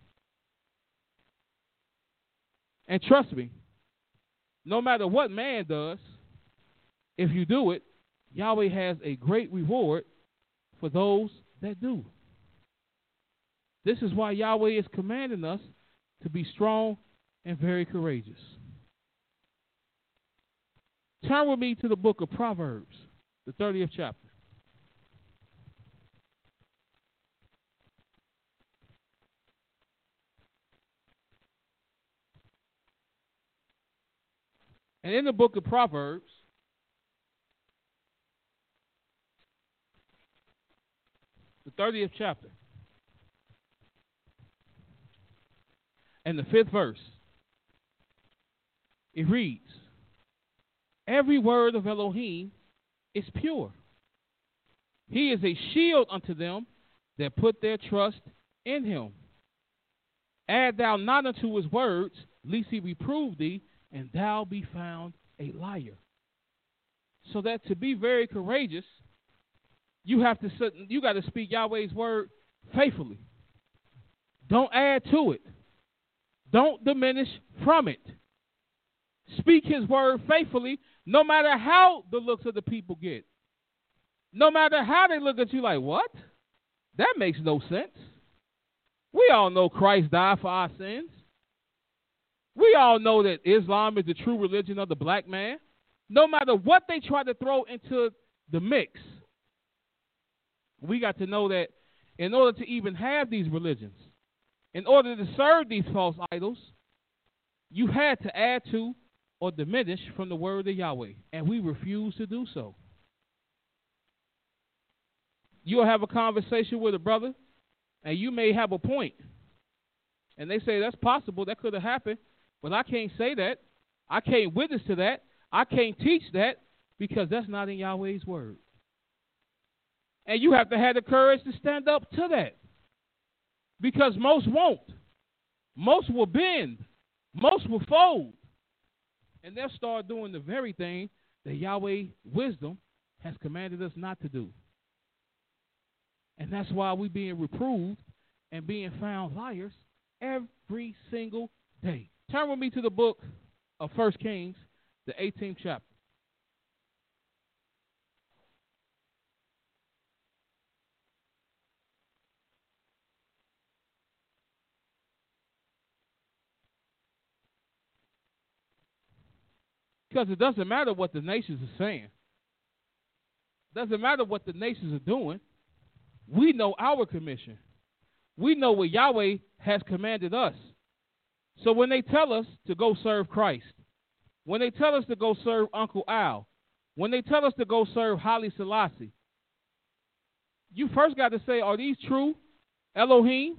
D: And trust me, no matter what man does, if you do it, Yahweh has a great reward for those that do. This is why Yahweh is commanding us to be strong and very courageous. Turn with me to the book of Proverbs, the thirtieth chapter. And in the book of Proverbs, the thirtieth chapter, and the fifth verse, it reads, every word of Elohim is pure. He is a shield unto them that put their trust in him. Add thou not unto his words, lest he reprove thee, and thou be found a liar. So that to be very courageous, you have to you got to speak Yahweh's word faithfully. Don't add to it. Don't diminish from it. Speak his word faithfully, no matter how the looks of the people get. No matter how they look at you like, what? That makes no sense. We all know Christ died for our sins. We all know that Islam is the true religion of the black man. No matter what they try to throw into the mix, we got to know that in order to even have these religions, in order to serve these false idols, you had to add to or diminish from the word of Yahweh, and we refuse to do so. You'll have a conversation with a brother, and you may have a point, and they say, that's possible, that could have happened, but I can't say that. I can't witness to that. I can't teach that because that's not in Yahweh's word. And you have to have the courage to stand up to that. Because most won't. Most will bend. Most will fold. And they'll start doing the very thing that Yahweh wisdom has commanded us not to do. And that's why we're being reproved and being found liars every single day. Turn with me to the book of First Kings, the eighteenth chapter. Because it doesn't matter what the nations are saying. It doesn't matter what the nations are doing. We know our commission. We know what Yahweh has commanded us. So when they tell us to go serve Christ, when they tell us to go serve Uncle Al, when they tell us to go serve Haile Selassie, you first got to say, are these true Elohims?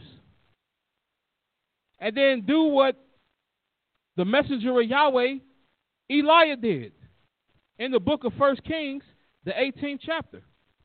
D: And then do what the messenger of Yahweh, Elijah, did in the book of First Kings, the eighteenth chapter.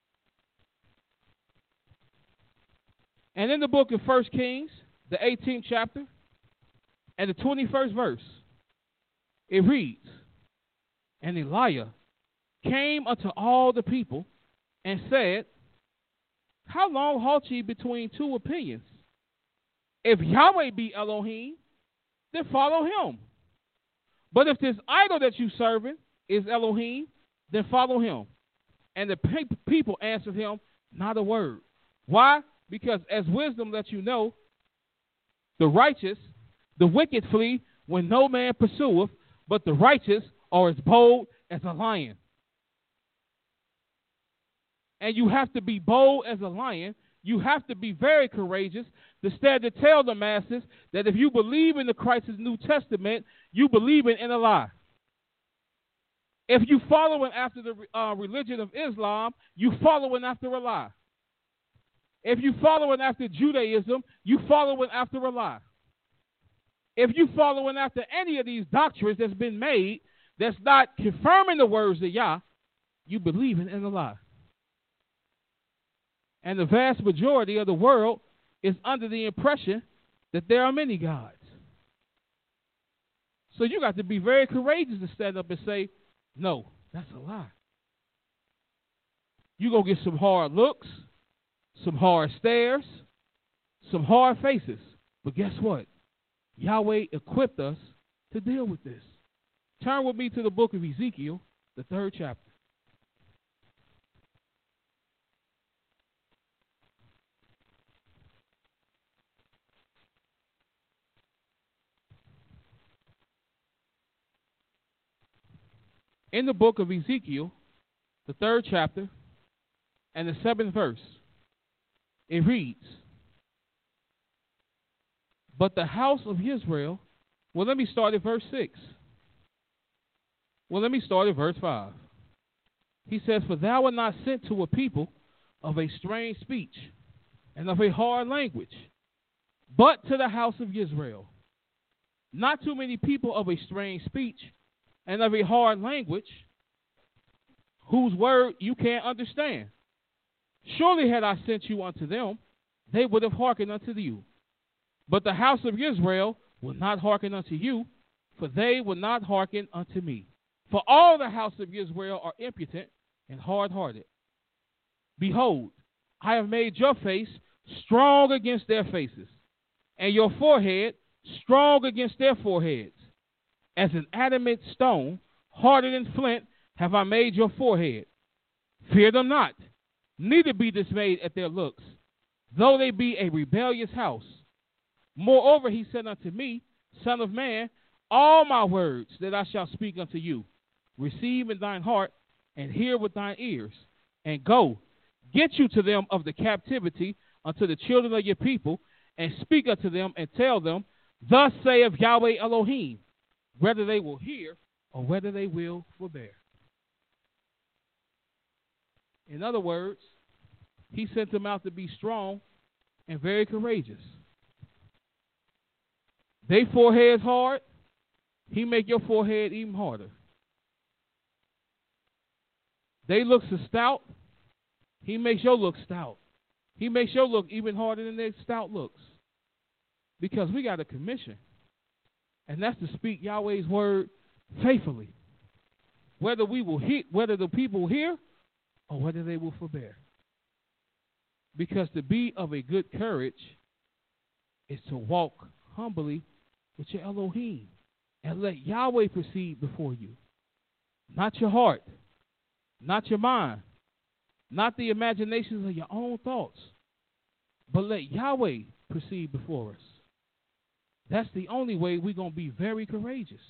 D: And in the book of First Kings, the eighteenth chapter, and the twenty-first verse, it reads, and Elijah came unto all the people and said, how long halt ye between two opinions? If Yahweh be Elohim, then follow him. But if this idol that you serving is Elohim, then follow him. And the pe- people answered him not a word. Why? Because as wisdom lets you know, the righteous, the wicked flee when no man pursueth, but the righteous are as bold as a lion. And you have to be bold as a lion you have to be very courageous to stand to tell the masses that if you believe in the Christ's New Testament, you believe in, in a lie. If you following after the uh, religion of Islam, you following after a lie. If you following after Judaism, you following after a lie. If you following after any of these doctrines that's been made that's not confirming the words of Yah, you believing in a lie. And the vast majority of the world is under the impression that there are many gods. So you got to be very courageous to stand up and say, no, that's a lie. You're going to get some hard looks, some hard stares, some hard faces. But guess what? Yahweh equipped us to deal with this. Turn with me to the book of Ezekiel, the third chapter. In the book of Ezekiel, the third chapter, and the seventh verse, it reads, but the house of Israel, well, let me start at verse six. Well, let me start at verse five. He says, for thou art not sent to a people of a strange speech and of a hard language, but to the house of Israel. Not too many people of a strange speech and of a hard language, whose word you can't understand. Surely had I sent you unto them, they would have hearkened unto you. But the house of Israel will not hearken unto you, for they will not hearken unto me. For all the house of Israel are impotent and hard-hearted. Behold, I have made your face strong against their faces, and your forehead strong against their foreheads. As an adamant stone, harder than flint, have I made your forehead. Fear them not, neither be dismayed at their looks, though they be a rebellious house. Moreover, he said unto me, Son of man, all my words that I shall speak unto you, receive in thine heart, and hear with thine ears, and go, get you to them of the captivity unto the children of your people, and speak unto them, and tell them, thus saith Yahweh Elohim, whether they will hear or whether they will forbear. In other words, he sent them out to be strong and very courageous. They foreheads hard, he make your forehead even harder. They look so stout, he makes your look stout. He makes your look even harder than their stout looks. Because we got a commission. And that's to speak Yahweh's word faithfully. Whether we will hear, whether the people will hear or whether they will forbear. Because to be of a good courage is to walk humbly with your Elohim and let Yahweh proceed before you. Not your heart, not your mind, not the imaginations of your own thoughts, but let Yahweh proceed before us. That's the only way we're going to be very courageous.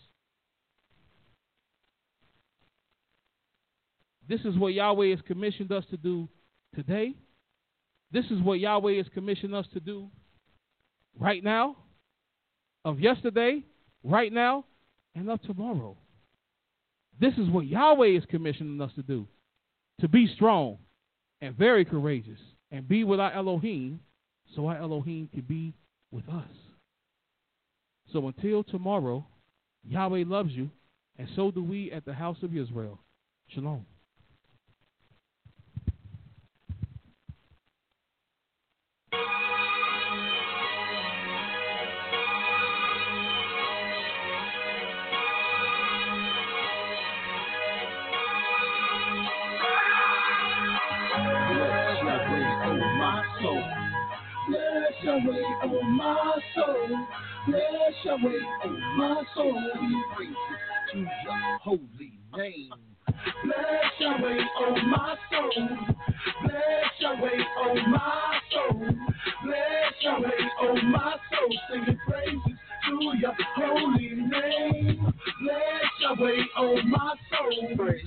D: This is what Yahweh has commissioned us to do today. This is what Yahweh has commissioned us to do right now, of yesterday, right now, and of tomorrow. This is what Yahweh is commissioning us to do, to be strong and very courageous and be with our Elohim so our Elohim can be with us. So until tomorrow, Yahweh loves you, and so do we at the house of Israel. Shalom.
B: Bless Yahweh, oh my soul. Bless Yahweh, oh my soul. We praise to your holy name. Bless Yahweh, oh my soul. Bless Yahweh, oh my soul. Bless Yahweh, oh my soul. Singing praises to your holy name. Bless Yahweh. Yahweh, oh my soul. Bless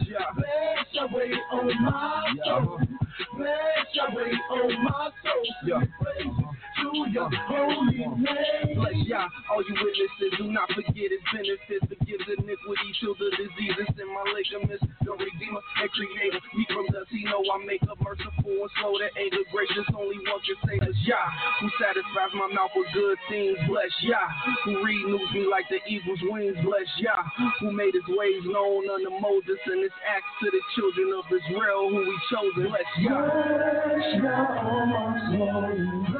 B: Yahweh, oh my soul. Bless Yahweh, oh my soul. Sing praises to your holy name.
E: Bless Yah, all you witnesses, do not forget his benefits. Forgives iniquity, till the diseases in my ligaments. The Redeemer and Creator, me from dust, he know I make up merciful and slow to anger. Gracious, only one can save us. Yah, who satisfies my mouth with good things. Bless Yah, who renews me like the eagle's wings. Bless Yah, who made his ways known unto Moses and his acts to the children of Israel, who he chosen. Bless Yah.
B: Bless Yah, oh my soul.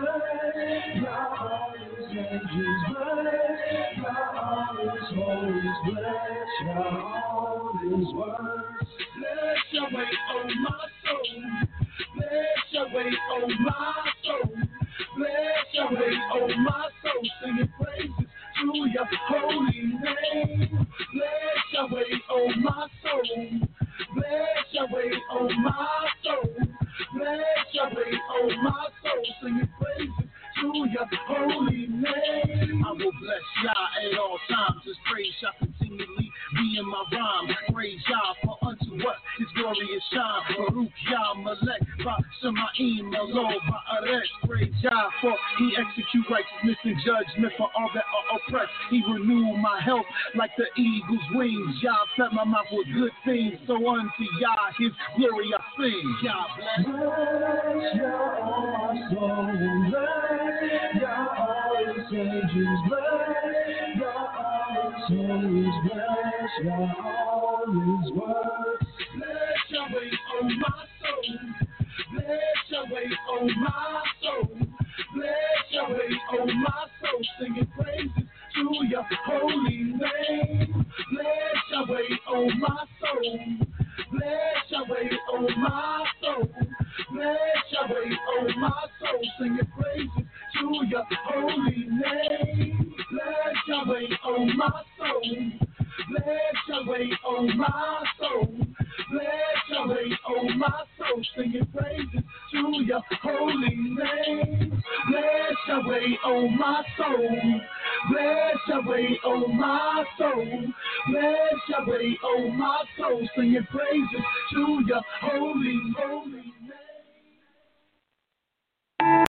B: Bless Yah, all his angels. Bless Yah, all his homies. Bless Yah, all his words. Bless Yahweh, oh my soul. Bless Yahweh, oh my soul. Bless Yahweh, oh my soul. Singing praises to your holy name. Bless Yahweh, oh my soul. Bless Yahweh, oh my soul. Bless Yahweh, oh my soul. Singing praises to your holy name.
F: I will bless Yah at all times. His praise shall continually be in my rhyme. Praise Yah for unto us his glorious shine. Baruch Yah Malek by Shemaim Elov Ba'aret. Praise Yah for he execute righteousness and judgment for all that are oppressed. He renewed my health like the eagle's wings. Yah fed my mouth with good things. So unto Yah his glory I sing. Yah bless.
B: Bless Yah, all my soul. Bless Yah, all his angels. Bless Yah, all his souls. Bless Yah, all his words. Bless Yahweh, oh my soul. Bless Yahweh, oh my soul. Bless Yahweh, oh my soul. Singing praises to your holy name. Bless Yahweh, oh my soul. Bless Yahweh, oh my soul. Bless Yahweh, oh my soul. Singing praises to your holy name. Bless Yahweh, oh my soul. Bless Yahweh, oh my soul. Bless Yahweh, oh my soul. Singing praises to your holy name. Bless Yahweh, oh my soul. Bless Yahweh, oh my soul. Bless Yahweh, oh my soul. Singing praises to your holy, holy name.